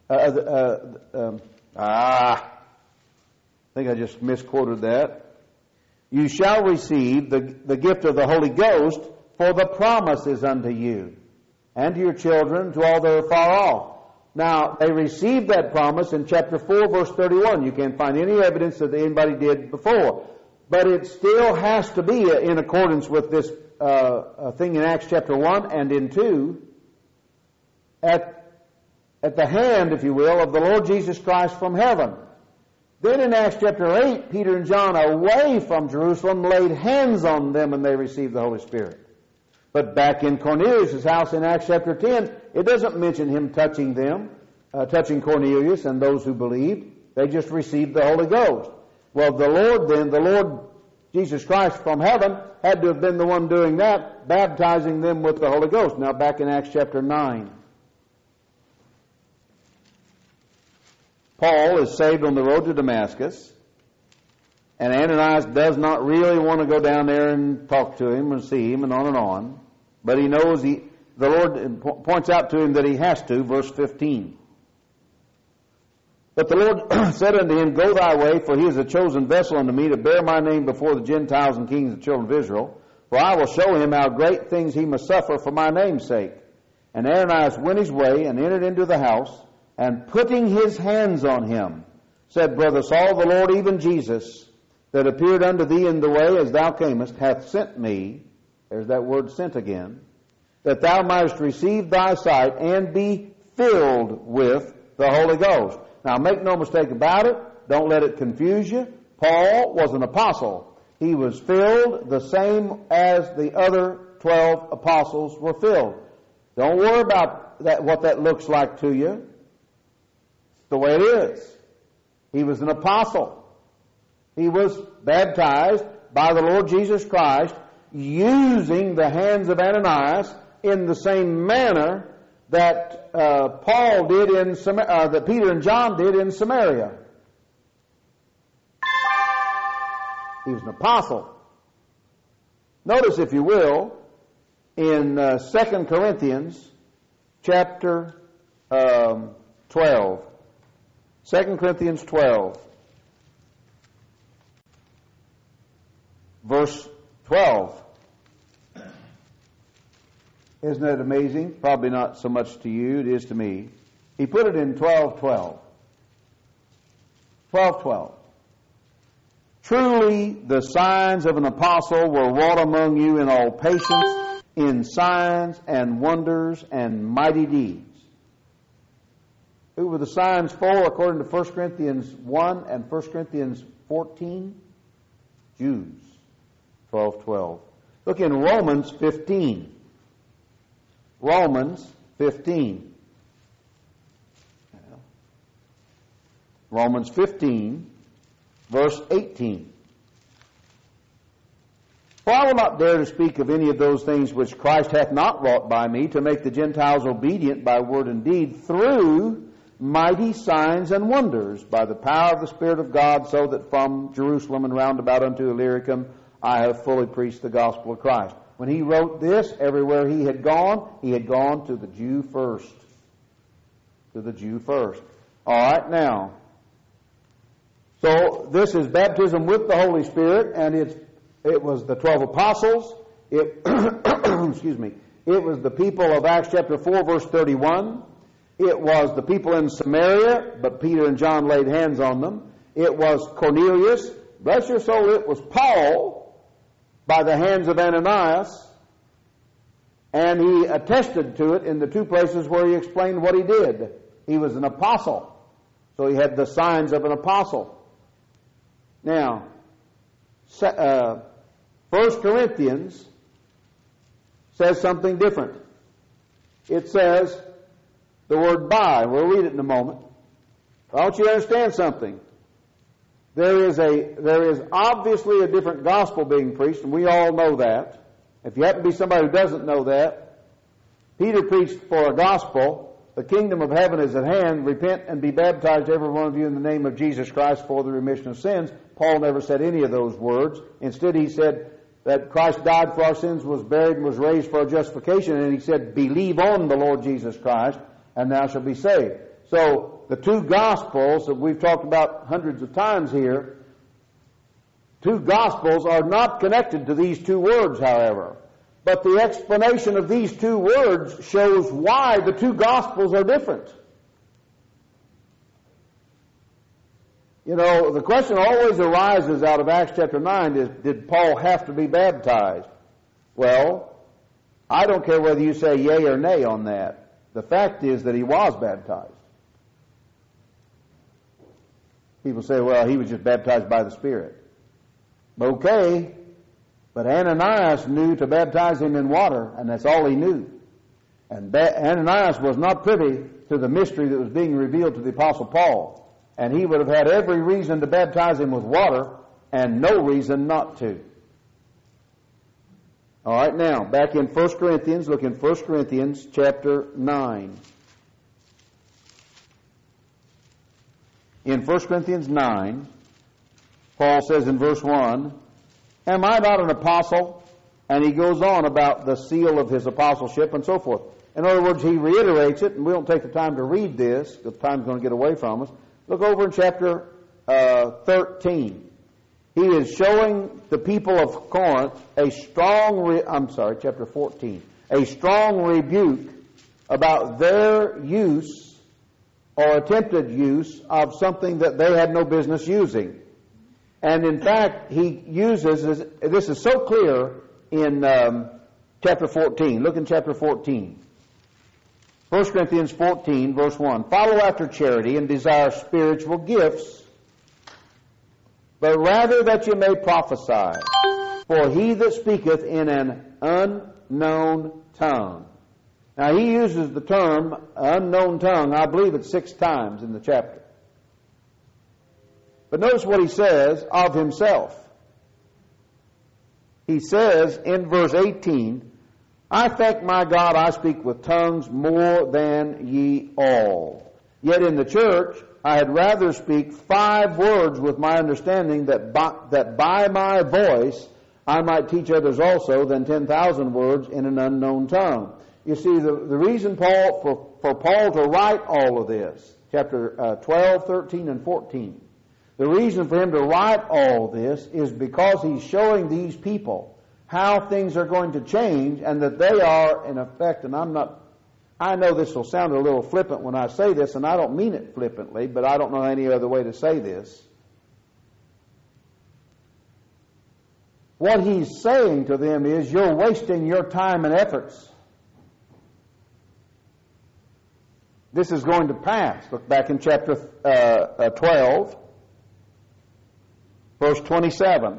I think I just misquoted that. You shall receive the gift of the Holy Ghost, for the promise is unto you, and to your children, to all that are far off. Now, they received that promise in chapter 4, verse 31. You can't find any evidence that anybody did before. But it still has to be in accordance with this thing in Acts chapter 1 and in 2, at the hand, if you will, of the Lord Jesus Christ from heaven. Then in Acts chapter 8, Peter and John, away from Jerusalem, laid hands on them and they received the Holy Spirit. But back in Cornelius' house in Acts chapter 10, it doesn't mention him touching them, touching Cornelius and those who believed. They just received the Holy Ghost. Well, the Lord Jesus Christ from heaven had to have been the one doing that, baptizing them with the Holy Ghost. Now back in Acts chapter 9. Paul is saved on the road to Damascus, and Ananias does not really want to go down there and talk to him and see him and on. But he knows the Lord points out to him that he has to, verse 15. But the Lord said unto him, Go thy way, for he is a chosen vessel unto me to bear my name before the Gentiles and kings of the children of Israel. For I will show him how great things he must suffer for my name's sake. And Ananias went his way and entered into the house, and putting his hands on him, said, Brother Saul, the Lord, even Jesus, that appeared unto thee in the way as thou camest, hath sent me, there's that word sent again, that thou mightest receive thy sight and be filled with the Holy Ghost. Now make no mistake about it, don't let it confuse you. Paul was an apostle. He was filled the same as the other 12 apostles were filled. Don't worry about that, what that looks like to you. It's the way it is. He was an apostle. He was baptized by the Lord Jesus Christ using the hands of Ananias in the same manner that Paul did that Peter and John did in Samaria. He was an apostle. Notice, if you will, in 2 Corinthians chapter 12. 2 Corinthians 12, verse 12. Isn't that amazing? Probably not so much to you, it is to me. He put it in 12:12. 12:12. Truly the signs of an apostle were wrought among you in all patience, in signs and wonders and mighty deeds. Who were the signs for according to 1 Corinthians 1 and 1 Corinthians 14? Jews. 12:12. Look in Romans 15. Romans 15. Romans 15, verse 18. For I will not dare to speak of any of those things which Christ hath not wrought by me, to make the Gentiles obedient by word and deed, through mighty signs and wonders, by the power of the Spirit of God, so that from Jerusalem and round about unto Illyricum I have fully preached the gospel of Christ. When he wrote this, everywhere he had gone to the Jew first. To the Jew first. All right, now, so this is baptism with the Holy Spirit, and it was the 12 apostles. Excuse me. It was the people of Acts chapter 4, verse 31. It was the people in Samaria, but Peter and John laid hands on them. It was Cornelius. Bless your soul, it was Paul by the hands of Ananias, and he attested to it in the two places where he explained what he did. He was an apostle, so he had the signs of an apostle. Now, 1 Corinthians says something different. It says the word by. We'll read it in a moment. I want you to understand something. There is obviously a different gospel being preached, and we all know that. If you happen to be somebody who doesn't know that, Peter preached for a gospel. The kingdom of heaven is at hand. Repent and be baptized, every one of you, in the name of Jesus Christ for the remission of sins. Paul never said any of those words. Instead, he said that Christ died for our sins, was buried, and was raised for our justification. And he said, believe on the Lord Jesus Christ, and thou shalt be saved. So, the two Gospels that we've talked about hundreds of times here, two Gospels are not connected to these two words, however. But the explanation of these two words shows why the two Gospels are different. You know, the question always arises out of Acts chapter 9 is, did Paul have to be baptized? Well, I don't care whether you say yea or nay on that. The fact is that he was baptized. People say, well, he was just baptized by the Spirit. Okay, but Ananias knew to baptize him in water, and that's all he knew. And Ananias was not privy to the mystery that was being revealed to the Apostle Paul. And he would have had every reason to baptize him with water, and no reason not to. All right, now, back in 1 Corinthians, look in 1 Corinthians chapter 9. In 1 Corinthians 9, Paul says in verse 1, am I not an apostle? And he goes on about the seal of his apostleship and so forth. In other words, he reiterates it, and we don't take the time to read this, because time's going to get away from us. Look over in chapter 13. he is showing the people of Corinth a strong, chapter 14, a strong rebuke about their use or attempted use of something that they had no business using. And in fact, he uses, this is so clear in chapter 14. Look in chapter 14. 1 Corinthians 14, verse 1. Follow after charity and desire spiritual gifts, but rather that you may prophesy. For he that speaketh in an unknown tongue. Now he uses the term unknown tongue, I believe it's 6 times in the chapter. But notice what he says of himself. He says in verse 18, I thank my God I speak with tongues more than ye all. Yet in the church I had rather speak 5 words with my understanding that by my voice I might teach others also than 10,000 words in an unknown tongue. You see, the reason for Paul to write all of this, chapter 12, 13, and 14, the reason for him to write all this is because he's showing these people how things are going to change and that they are, in effect, and I know this will sound a little flippant when I say this, and I don't mean it flippantly, but I don't know any other way to say this. What he's saying to them is, you're wasting your time and efforts. This is going to pass. Look back in chapter 12, verse 27.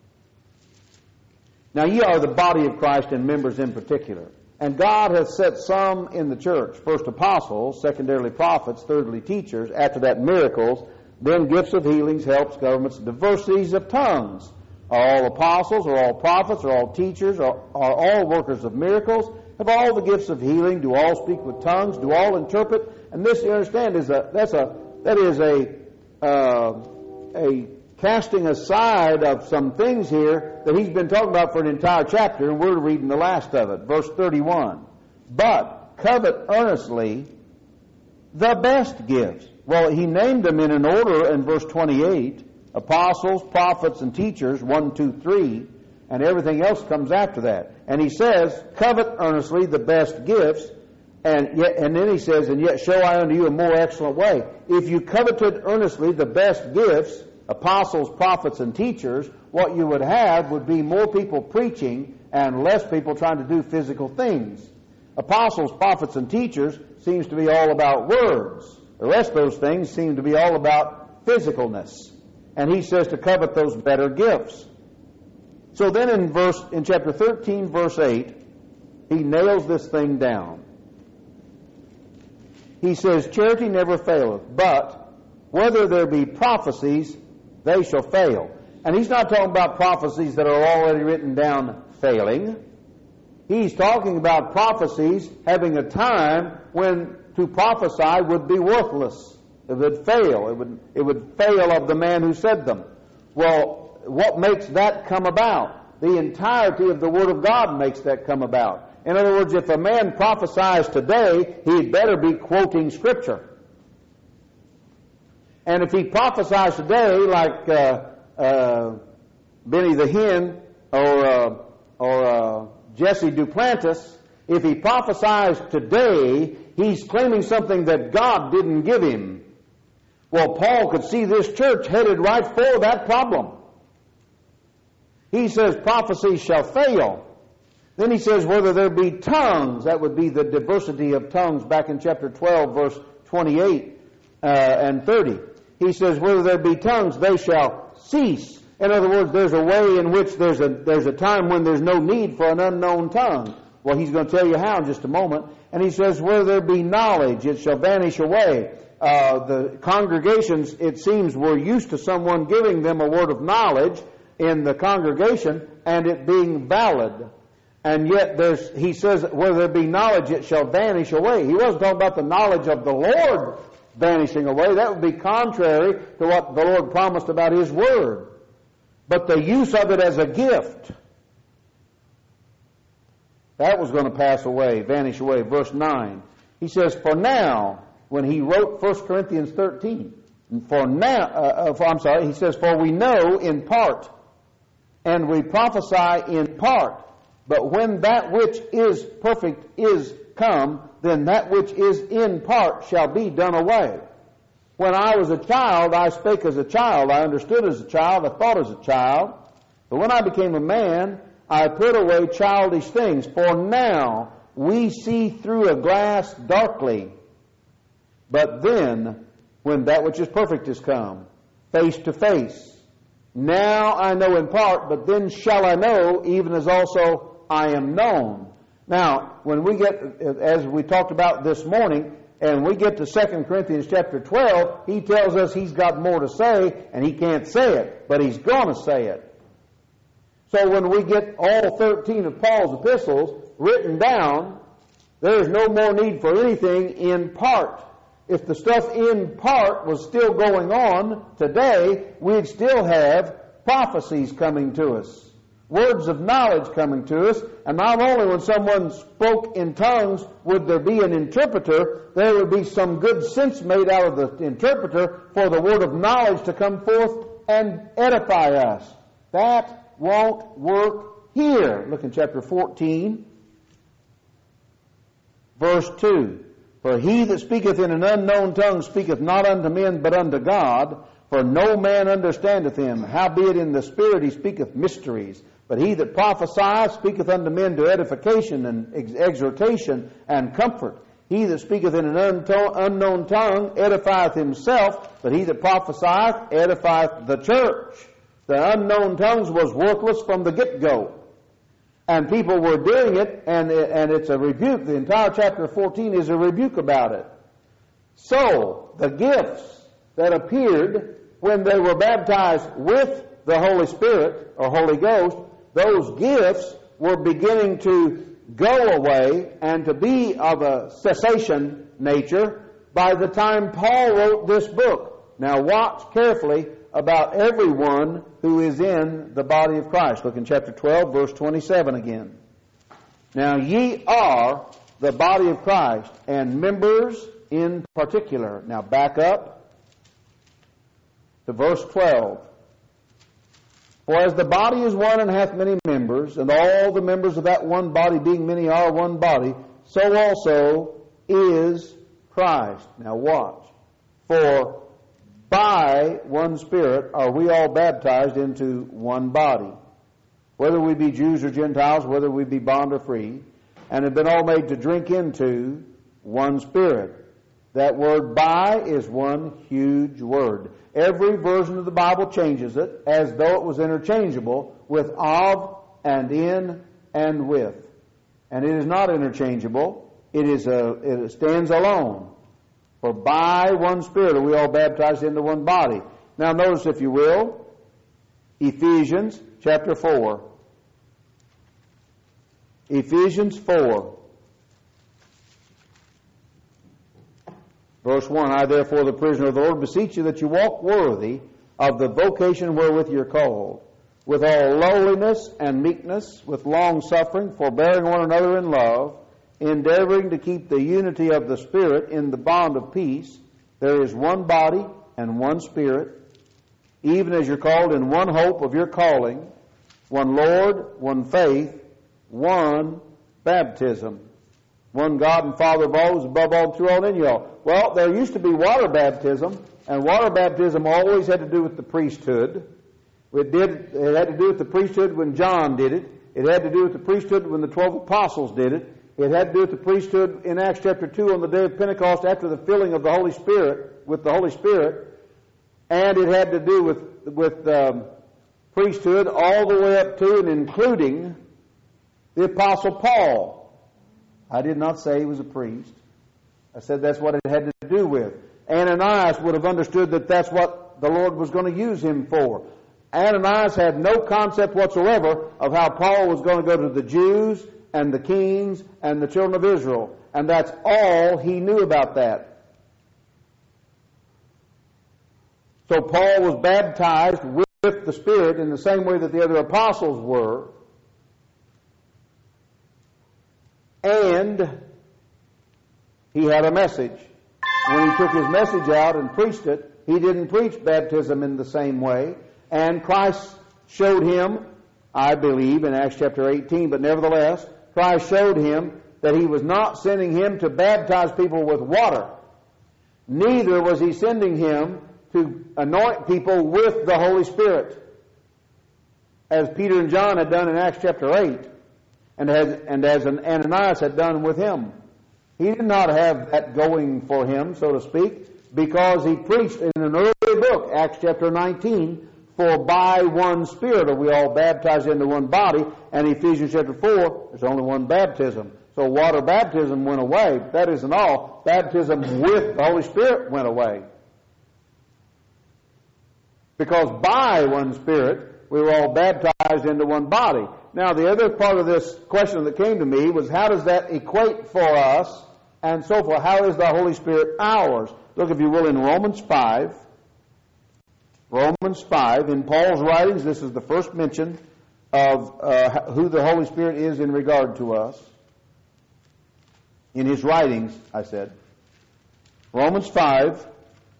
Now ye are the body of Christ and members in particular. And God hath set some in the church, first apostles, secondarily prophets, thirdly teachers, after that miracles, then gifts of healings, helps, governments, diversities of tongues. Are all apostles, are all prophets, are all teachers, are all workers of miracles, have all the gifts of healing, do all speak with tongues, do all interpret. And this, you understand, is a casting aside of some things here that he's been talking about for an entire chapter, and we're reading the last of it, verse 31. But covet earnestly the best gifts. Well, he named them in an order in verse 28, apostles, prophets, and teachers, 1, 2, 3, and everything else comes after that. And he says, covet earnestly the best gifts, and then he says, and yet show I unto you a more excellent way. If you coveted earnestly the best gifts, apostles, prophets, and teachers, what you would have would be more people preaching and less people trying to do physical things. Apostles, prophets, and teachers seems to be all about words. The rest of those things seem to be all about physicalness. And he says to covet those better gifts. So then in chapter 13, verse 8, he nails this thing down. He says, charity never faileth, but whether there be prophecies, they shall fail. And he's not talking about prophecies that are already written down failing. He's talking about prophecies having a time when to prophesy would be worthless. It would fail. It would fail of the man who said them. Well, what makes that come about? The entirety of the Word of God makes that come about. In other words, if a man prophesies today, he'd better be quoting Scripture. And if he prophesies today, like Benny the Hinn or Jesse Duplantis, if he prophesies today, he's claiming something that God didn't give him. Well, Paul could see this church headed right for that problem. He says prophecy shall fail. Then he says whether there be tongues, that would be the diversity of tongues back in chapter 12, verse 28 and 30. He says whether there be tongues, they shall cease. In other words, there's a way in which there's a time when there's no need for an unknown tongue. Well, he's going to tell you how in just a moment. And he says whether there be knowledge, it shall vanish away. The congregations, it seems, were used to someone giving them a word of knowledge in the congregation and it being valid. And yet he says, whether there be knowledge, it shall vanish away. He wasn't talking about the knowledge of the Lord vanishing away. That would be contrary to what the Lord promised about His Word. But the use of it as a gift, that was going to pass away, vanish away. Verse 9, he says, for now, when he wrote 1 Corinthians 13, He says, for we know in part, and we prophesy in part. But when that which is perfect is come, then that which is in part shall be done away. When I was a child, I spake as a child, I understood as a child, I thought as a child. But when I became a man, I put away childish things. For now we see through a glass darkly. But then, when that which is perfect is come, face to face. Now I know in part, but then shall I know, even as also I am known. Now, when we get, as we talked about this morning, and we get to 2 Corinthians chapter 12, he tells us he's got more to say, and he can't say it, but he's going to say it. So when we get all 13 of Paul's epistles written down, there is no more need for anything in part. If the stuff in part was still going on today, we'd still have prophecies coming to us, words of knowledge coming to us, and not only when someone spoke in tongues would there be an interpreter, there would be some good sense made out of the interpreter for the word of knowledge to come forth and edify us. That won't work here. Look in chapter 14, verse 2. For he that speaketh in an unknown tongue speaketh not unto men, but unto God, for no man understandeth him. Howbeit in the Spirit he speaketh mysteries. But he that prophesieth speaketh unto men to edification and exhortation and comfort. He that speaketh in an unknown tongue edifieth himself, but he that prophesieth edifieth the church. The unknown tongues was worthless from the get-go. And people were doing it, and it's a rebuke. The entire chapter 14 is a rebuke about it. So, the gifts that appeared when they were baptized with the Holy Spirit, or Holy Ghost, those gifts were beginning to go away and to be of a cessation nature by the time Paul wrote this book. Now watch carefully about everyone who is in the body of Christ. Look in chapter 12, verse 27 again. Now ye are the body of Christ, and members in particular. Now back up to verse 12. For as the body is one and hath many members, and all the members of that one body being many are one body, so also is Christ. Now watch. For by one Spirit are we all baptized into one body, whether we be Jews or Gentiles, whether we be bond or free, and have been all made to drink into one Spirit. That word by is one huge word. Every version of the Bible changes it as though it was interchangeable with of and in and with. And it is not interchangeable. It stands alone. For by one Spirit are we all baptized into one body. Now notice, if you will, Ephesians chapter 4. Ephesians 4. Verse 1, I therefore, the prisoner of the Lord, beseech you that you walk worthy of the vocation wherewith you're called, with all lowliness and meekness, with long-suffering, forbearing one another in love, endeavoring to keep the unity of the Spirit in the bond of peace. There is one body and one Spirit, even as you're called in one hope of your calling, one Lord, one faith, one baptism, one God and Father of all, who is above all and through all and in you all. Well, there used to be water baptism, and water baptism always had to do with the priesthood. It had to do with the priesthood when John did it. It had to do with the priesthood when the 12 apostles did it. It had to do with the priesthood in Acts chapter 2 on the day of Pentecost after the filling of the Holy Spirit, with the Holy Spirit. And it had to do with priesthood all the way up to and including the Apostle Paul. I did not say he was a priest. I said that's what it had to do with. Ananias would have understood that that's what the Lord was going to use him for. Ananias had no concept whatsoever of how Paul was going to go to the Jews and the kings and the children of Israel. And that's all he knew about that. So Paul was baptized with the Spirit in the same way that the other apostles were. And he had a message. When he took his message out and preached it, he didn't preach baptism in the same way. And Christ showed him, I believe, in Acts chapter 18, but nevertheless, Christ showed him that he was not sending him to baptize people with water. Neither was he sending him to anoint people with the Holy Spirit, as Peter and John had done in Acts chapter 8, and as Ananias had done with him. He did not have that going for him, so to speak, because he preached in an earlier book, Acts chapter 19, for by one Spirit are we all baptized into one body, and Ephesians chapter 4, there's only one baptism. So water baptism went away. That isn't all. Baptism with the Holy Spirit went away. Because by one Spirit, we were all baptized into one body. Now, the other part of this question that came to me was, how does that equate for us, and so forth? How is the Holy Spirit ours? Look, if you will, in Romans 5. Romans 5, in Paul's writings, this is the first mention of who the Holy Spirit is in regard to us. In his writings, I said. Romans 5.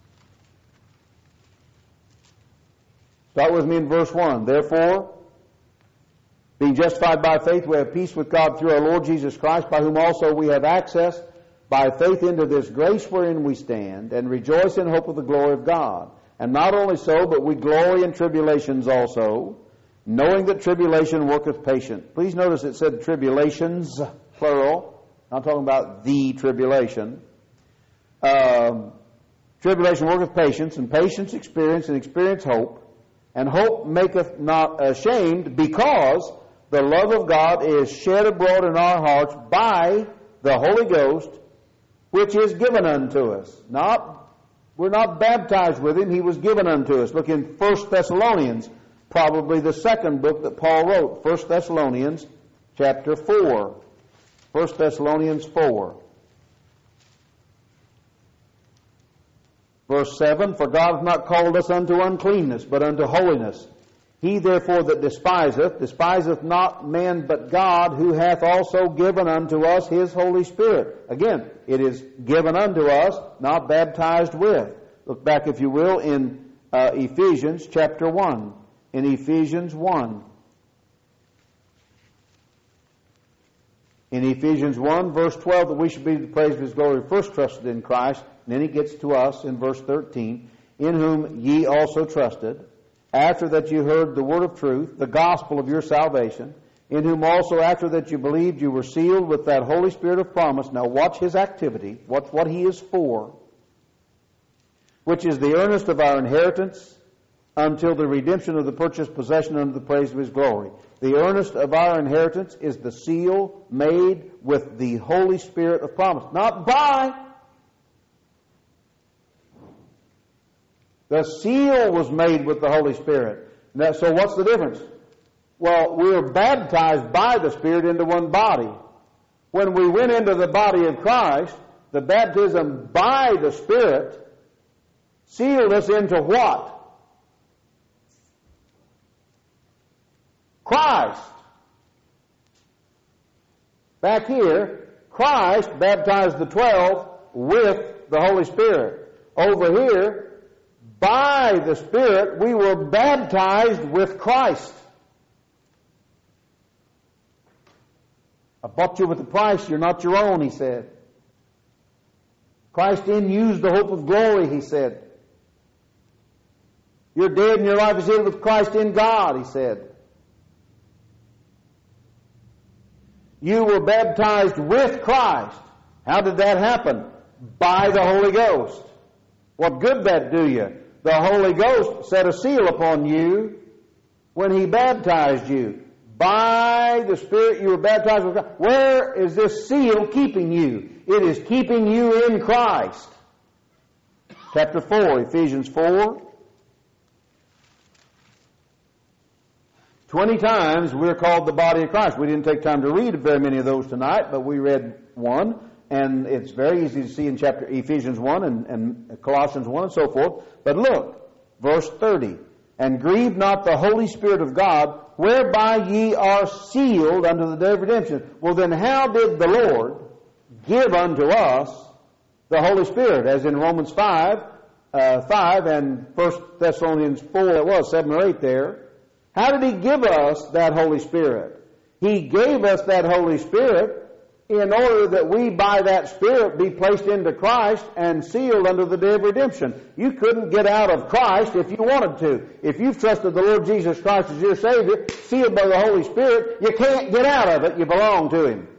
Start with me in verse 1. Therefore, being justified by faith, we have peace with God through our Lord Jesus Christ, by whom also we have access by faith into this grace wherein we stand, and rejoice in hope of the glory of God. And not only so, but we glory in tribulations also, knowing that tribulation worketh patience. Please notice it said tribulations, plural. I'm talking about the tribulation. Tribulation worketh patience, and patience experience, and experience hope. And hope maketh not ashamed, because the love of God is shed abroad in our hearts by the Holy Ghost, which is given unto us. We're not baptized with him, he was given unto us. Look in 1 Thessalonians, probably the second book that Paul wrote. 1 Thessalonians chapter 4. 1 Thessalonians 4. Verse 7, for God hath not called us unto uncleanness, but unto holiness. He therefore that despiseth not man but God, who hath also given unto us his Holy Spirit. Again, it is given unto us, not baptized with. Look back, if you will, in Ephesians chapter 1. In Ephesians 1. In Ephesians 1, verse 12, that we should be to the praise of his glory, first trusted in Christ. And then he gets to us in verse 13, in whom ye also trusted, after that you heard the word of truth, the gospel of your salvation, in whom also after that you believed, you were sealed with that Holy Spirit of promise. Now watch his activity, watch what he is for, which is the earnest of our inheritance until the redemption of the purchased possession unto the praise of his glory. The earnest of our inheritance is the seal made with the Holy Spirit of promise. Not by. The seal was made with the Holy Spirit. Now, so what's the difference? Well, we were baptized by the Spirit into one body. When we went into the body of Christ, the baptism by the Spirit sealed us into what? Christ. Back here, Christ baptized the 12 with the Holy Spirit. Over here, by the Spirit, we were baptized with Christ. I bought you with a price, you're not your own, he said. Christ in you is the hope of glory, he said. You're dead and your life is hid with Christ in God, he said. You were baptized with Christ. How did that happen? By the Holy Ghost. What good that do you? The Holy Ghost set a seal upon you when he baptized you. By the Spirit you were baptized with Christ. Where is this seal keeping you? It is keeping you in Christ. Chapter 4, Ephesians 4. 20 times we're called the body of Christ. We didn't take time to read very many of those tonight, but we read one, and it's very easy to see in chapter Ephesians 1 and Colossians 1 and so forth. But look, verse 30. And grieve not the Holy Spirit of God, whereby ye are sealed unto the day of redemption. Well, then how did the Lord give unto us the Holy Spirit? As in Romans 5, 5 and 1 Thessalonians 4, 7 or 8 there, how did He give us that Holy Spirit? He gave us that Holy Spirit in order that we by that Spirit be placed into Christ and sealed unto the day of redemption. You couldn't get out of Christ if you wanted to. If you've trusted the Lord Jesus Christ as your Savior, sealed by the Holy Spirit, you can't get out of it. You belong to Him.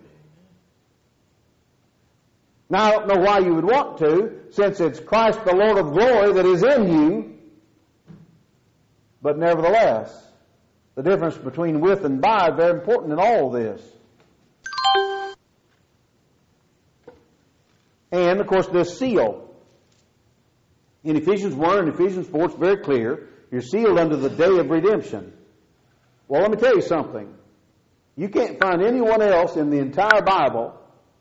Now, I don't know why you would want to, since it's Christ the Lord of glory that is in you, but nevertheless, the difference between with and by is very important in all this. And, of course, this seal. In Ephesians 1 and Ephesians 4, it's very clear. You're sealed unto the day of redemption. Well, let me tell you something. You can't find anyone else in the entire Bible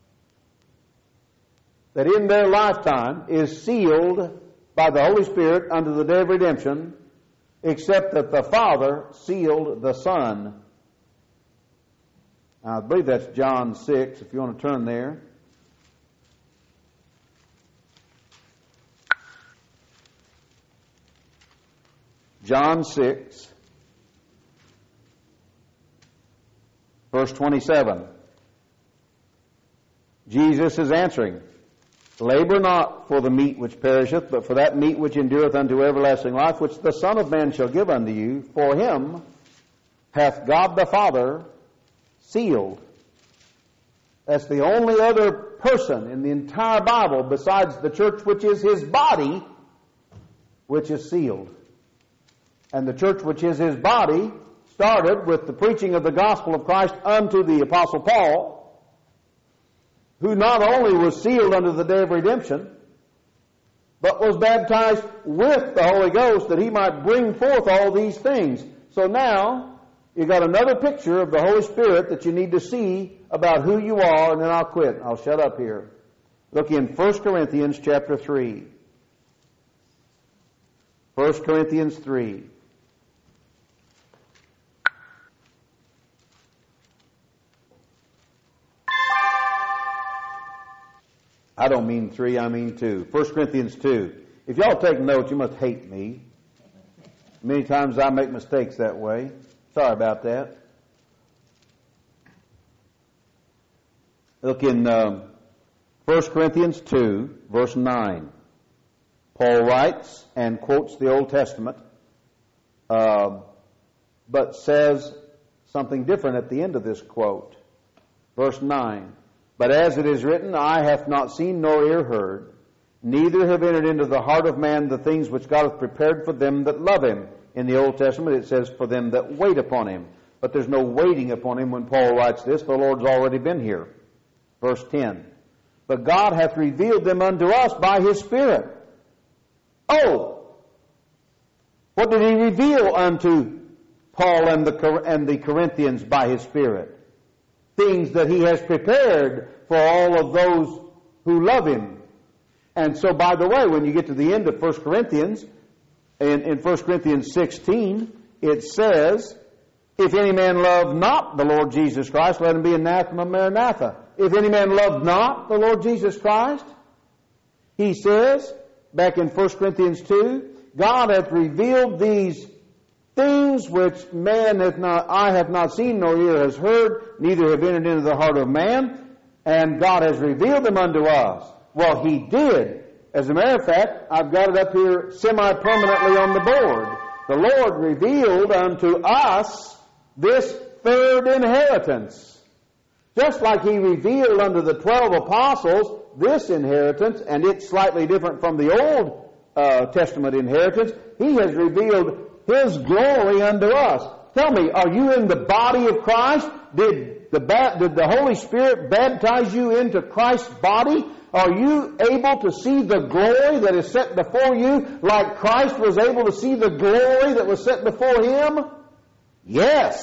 that in their lifetime is sealed by the Holy Spirit unto the day of redemption, except that the Father sealed the Son. Now, I believe that's John 6, if you want to turn there. John 6, verse 27. Jesus is answering, labor not for the meat which perisheth, but for that meat which endureth unto everlasting life, which the Son of Man shall give unto you. For Him hath God the Father sealed. That's the only other person in the entire Bible besides the church, which is His body, which is sealed. And the church, which is His body, started with the preaching of the gospel of Christ unto the Apostle Paul, who not only was sealed unto the day of redemption, but was baptized with the Holy Ghost that he might bring forth all these things. So now, you've got another picture of the Holy Spirit that you need to see about who you are, and then I'll quit. I'll shut up here. Look in 1 Corinthians chapter 3. 1 Corinthians 3. I don't mean 3, I mean 2. 1 Corinthians 2. If y'all take notes, you must hate me. Many times I make mistakes that way. Sorry about that. Look in 1 Corinthians 2, verse 9. Paul writes and quotes the Old Testament, but says something different at the end of this quote. Verse 9. But as it is written, eye hath not seen nor ear heard, neither have entered into the heart of man the things which God hath prepared for them that love Him. In the Old Testament it says, for them that wait upon Him. But there's no waiting upon Him when Paul writes this. The Lord's already been here. Verse 10. But God hath revealed them unto us by His Spirit. Oh! What did He reveal unto Paul and the Corinthians by His Spirit? Things that He has prepared for all of those who love Him. And so, by the way, when you get to the end of 1 Corinthians, in 1 Corinthians 16, it says, if any man love not the Lord Jesus Christ, let him be anathema maranatha. If any man love not the Lord Jesus Christ, he says, back in 1 Corinthians 2, God hath revealed these things which eye hath not seen, nor ear has heard, neither have entered into the heart of man, and God has revealed them unto us. Well, He did. As a matter of fact, I've got it up here semi-permanently on the board. The Lord revealed unto us this third inheritance. Just like He revealed unto the 12 apostles this inheritance, and it's slightly different from the Old Testament inheritance, He has revealed His glory unto us. Tell me, are you in the body of Christ? Did the Holy Spirit baptize you into Christ's body? Are you able to see the glory that is set before you like Christ was able to see the glory that was set before Him? Yes.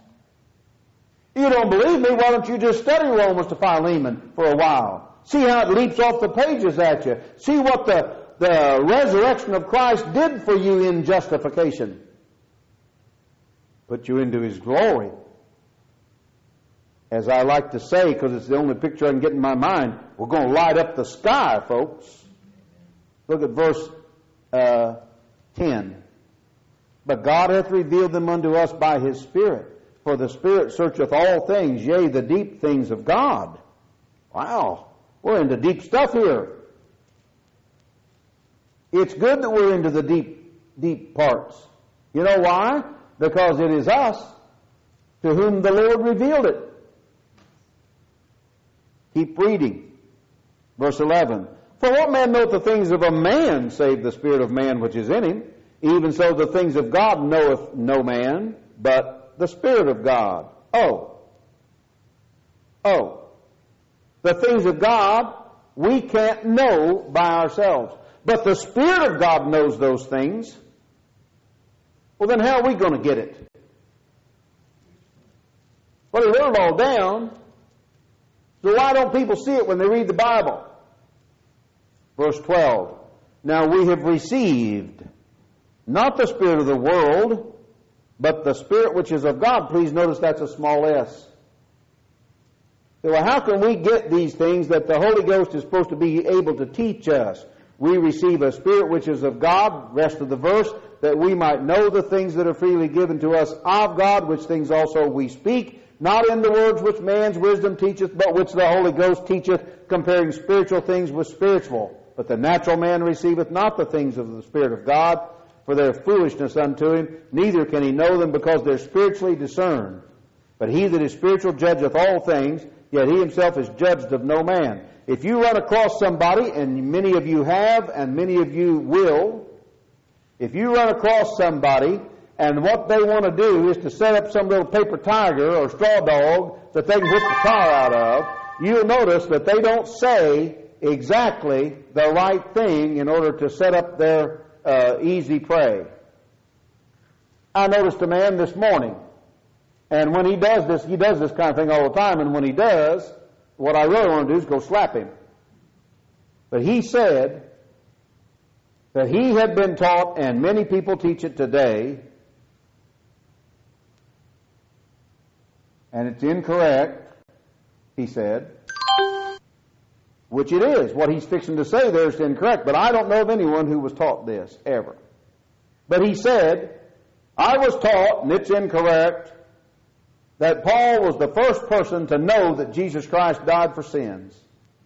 You don't believe me? Why don't you just study Romans to Philemon for a while? See how it leaps off the pages at you. See what the resurrection of Christ did for you in justification. Put you into His glory. As I like to say, because it's the only picture I can get in my mind, we're going to light up the sky, folks. Look at verse 10. But God hath revealed them unto us by His Spirit. For the Spirit searcheth all things, yea, the deep things of God. Wow, we're into deep stuff here. It's good that we're into the deep parts. You know why? Because it is us to whom the Lord revealed it. Keep reading. Verse 11. For what man knoweth the things of a man, save the spirit of man which is in him? Even so the things of God knoweth no man, but the Spirit of God. Oh. The things of God we can't know by ourselves. But the Spirit of God knows those things. Well, then how are we going to get it? Well, He wrote it all down. So why don't people see it when they read the Bible? Verse 12. Now we have received not the spirit of the world, but the Spirit which is of God. Please notice that's a small s. So, well, how can we get these things that the Holy Ghost is supposed to be able to teach us? We receive a Spirit which is of God, rest of the verse, that we might know the things that are freely given to us of God, which things also we speak, not in the words which man's wisdom teacheth, but which the Holy Ghost teacheth, comparing spiritual things with spiritual. But the natural man receiveth not the things of the Spirit of God, for their foolishness unto him, neither can he know them, because they're spiritually discerned. But he that is spiritual judgeth all things, yet he himself is judged of no man. If you run across somebody, and many of you have, and many of you will, if you run across somebody, and what they want to do is to set up some little paper tiger or straw dog that they can whip the tar out of, you'll notice that they don't say exactly the right thing in order to set up their easy prey. I noticed a man this morning, and when he does this kind of thing all the time, and when he does, what I really want to do is go slap him. But he said that he had been taught, and many people teach it today, and it's incorrect, he said, which it is. What he's fixing to say there is incorrect, but I don't know of anyone who was taught this, ever. But he said, I was taught, and it's incorrect, that Paul was the first person to know that Jesus Christ died for sins.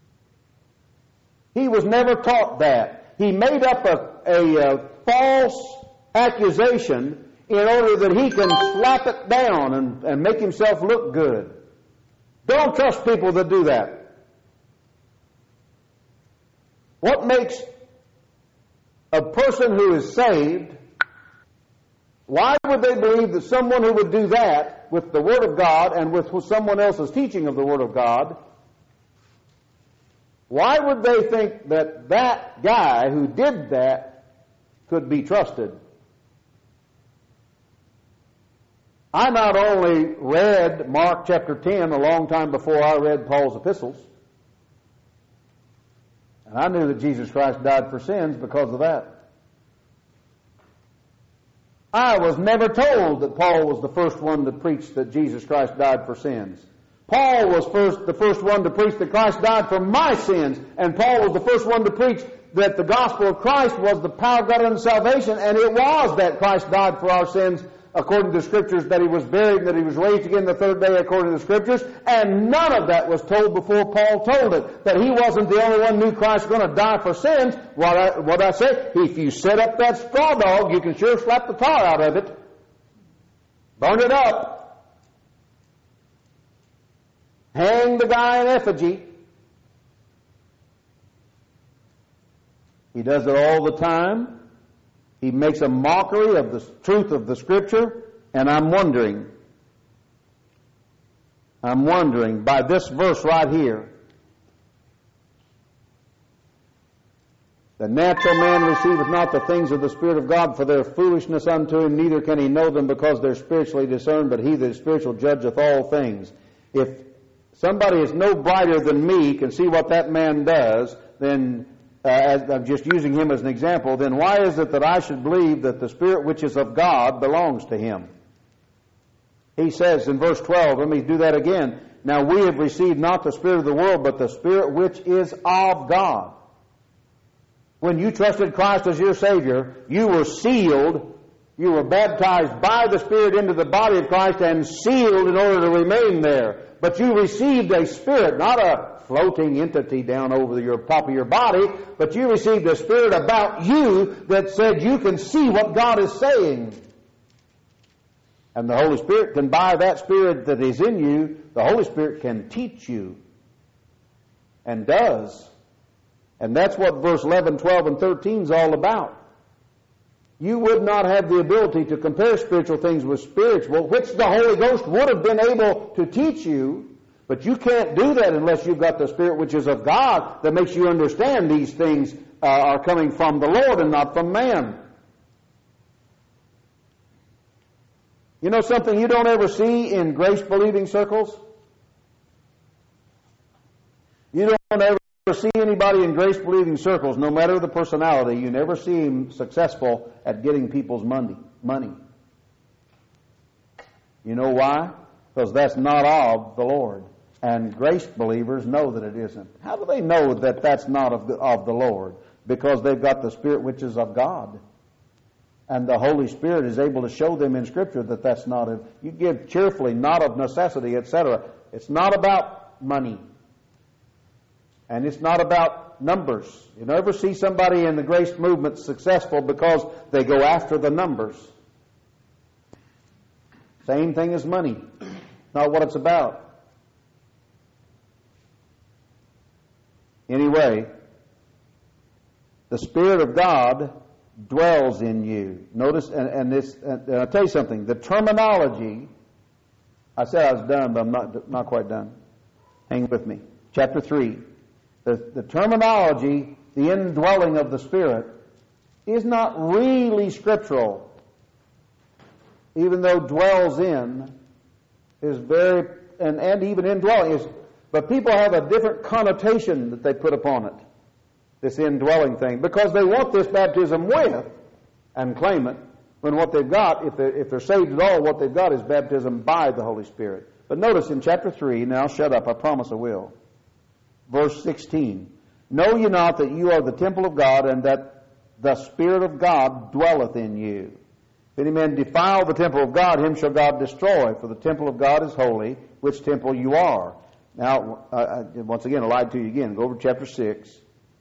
He was never taught that. He made up a false accusation in order that he can slap it down and make himself look good. Don't trust people that do that. What makes a person who is saved, why would they believe that someone who would do that with the Word of God and with someone else's teaching of the Word of God, why would they think that that guy who did that could be trusted? I not only read Mark chapter 10 a long time before I read Paul's epistles, and I knew that Jesus Christ died for sins because of that. I was never told that Paul was the first one to preach that Jesus Christ died for sins. Paul was the first one to preach that Christ died for my sins, and Paul was the first one to preach that the gospel of Christ was the power of God unto salvation, and it was that Christ died for our sins according to the Scriptures, that He was buried, and that He was raised again the third day according to the Scriptures, and none of that was told before Paul told it, that he wasn't the only one who knew Christ was going to die for sins. What I say? If you set up that straw dog, you can sure slap the tar out of it. Burn it up. Hang the guy in effigy. He does it all the time. He makes a mockery of the truth of the Scripture, and I'm wondering by this verse right here, the natural man receiveth not the things of the Spirit of God, for their foolishness unto him, neither can he know them, because they're spiritually discerned, but he that is spiritual judgeth all things. If somebody is no brighter than me can see what that man does, then as I'm just using him as an example, then why is it that I should believe that the Spirit which is of God belongs to him? He says in verse 12, let me do that again. Now we have received not the spirit of the world, but the Spirit which is of God. When you trusted Christ as your Savior, you were sealed, you were baptized by the Spirit into the body of Christ and sealed in order to remain there. But you received a Spirit, not a floating entity down over the top of your body, but you received a Spirit about you that said you can see what God is saying. And the Holy Spirit can, by that Spirit that is in you, the Holy Spirit can teach you. And does. And that's what verse 11, 12, and 13 is all about. You would not have the ability to compare spiritual things with spiritual, which the Holy Ghost would have been able to teach you, but you can't do that unless you've got the Spirit which is of God that makes you understand these things are coming from the Lord and not from man. You know something you don't ever see in grace-believing circles? You don't ever see anybody in grace-believing circles, no matter the personality, you never see him successful at getting people's money. You know why? Because that's not of the Lord. And grace believers know that it isn't. How do they know that that's not of the Lord? Because they've got the Spirit which is of God. And the Holy Spirit is able to show them in Scripture that that's not of. You give cheerfully, not of necessity, etc. It's not about money. And it's not about numbers. You never see somebody in the grace movement successful because they go after the numbers. Same thing as money. Not what it's about. Anyway, the Spirit of God dwells in you. Notice, and I'll tell you something. The terminology, I said I was done, but I'm not quite done. Hang with me. Chapter 3. The terminology, the indwelling of the Spirit, is not really scriptural, even though dwells in is very, and even indwelling is, but people have a different connotation that they put upon it, this indwelling thing, because they want this baptism with and claim it, when what they've got, if they're saved at all, what they've got is baptism by the Holy Spirit. But notice in chapter 3, now shut up, I promise I will. Verse 16, know ye not that you are the temple of God, and that the Spirit of God dwelleth in you? If any man defile the temple of God, him shall God destroy, for the temple of God is holy, which temple you are. Now, once again, I lied to you again. Go over to chapter 6.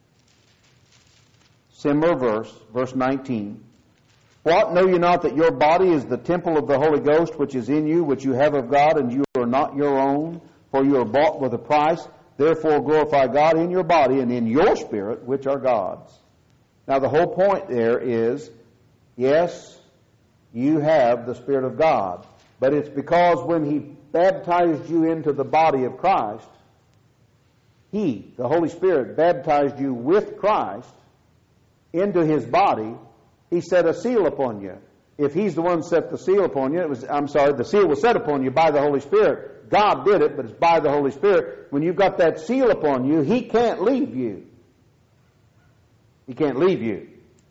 Similar verse 19. What, know ye not that your body is the temple of the Holy Ghost, which is in you, which you have of God, and you are not your own, for you are bought with a price? Therefore glorify God in your body and in your spirit, which are God's. Now the whole point there is, yes, you have the Spirit of God. But it's because when He baptized you into the body of Christ, He, the Holy Spirit, baptized you with Christ into His body, He set a seal upon you. If He's the one who set the seal upon you, the seal was set upon you by the Holy Spirit. God did it, but it's by the Holy Spirit. When you've got that seal upon you, He can't leave you. He can't leave you.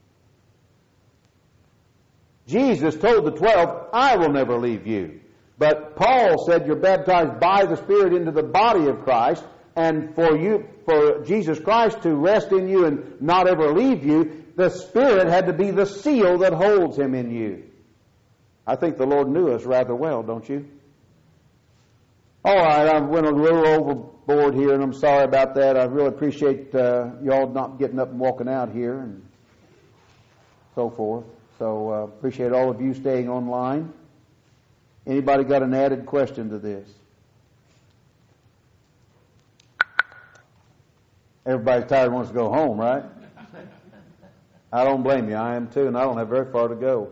Jesus told the 12, I will never leave you. But Paul said you're baptized by the Spirit into the body of Christ, and for Jesus Christ to rest in you and not ever leave you, the Spirit had to be the seal that holds Him in you. I think the Lord knew us rather well, don't you? All right, I went a little overboard here, and I'm sorry about that. I really appreciate y'all not getting up and walking out here and so forth. So appreciate all of you staying online. Anybody got an added question to this? Everybody's tired and wants to go home, right? I don't blame you. I am too, and I don't have very far to go.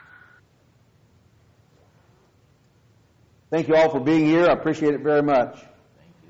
Thank you all for being here. I appreciate it very much.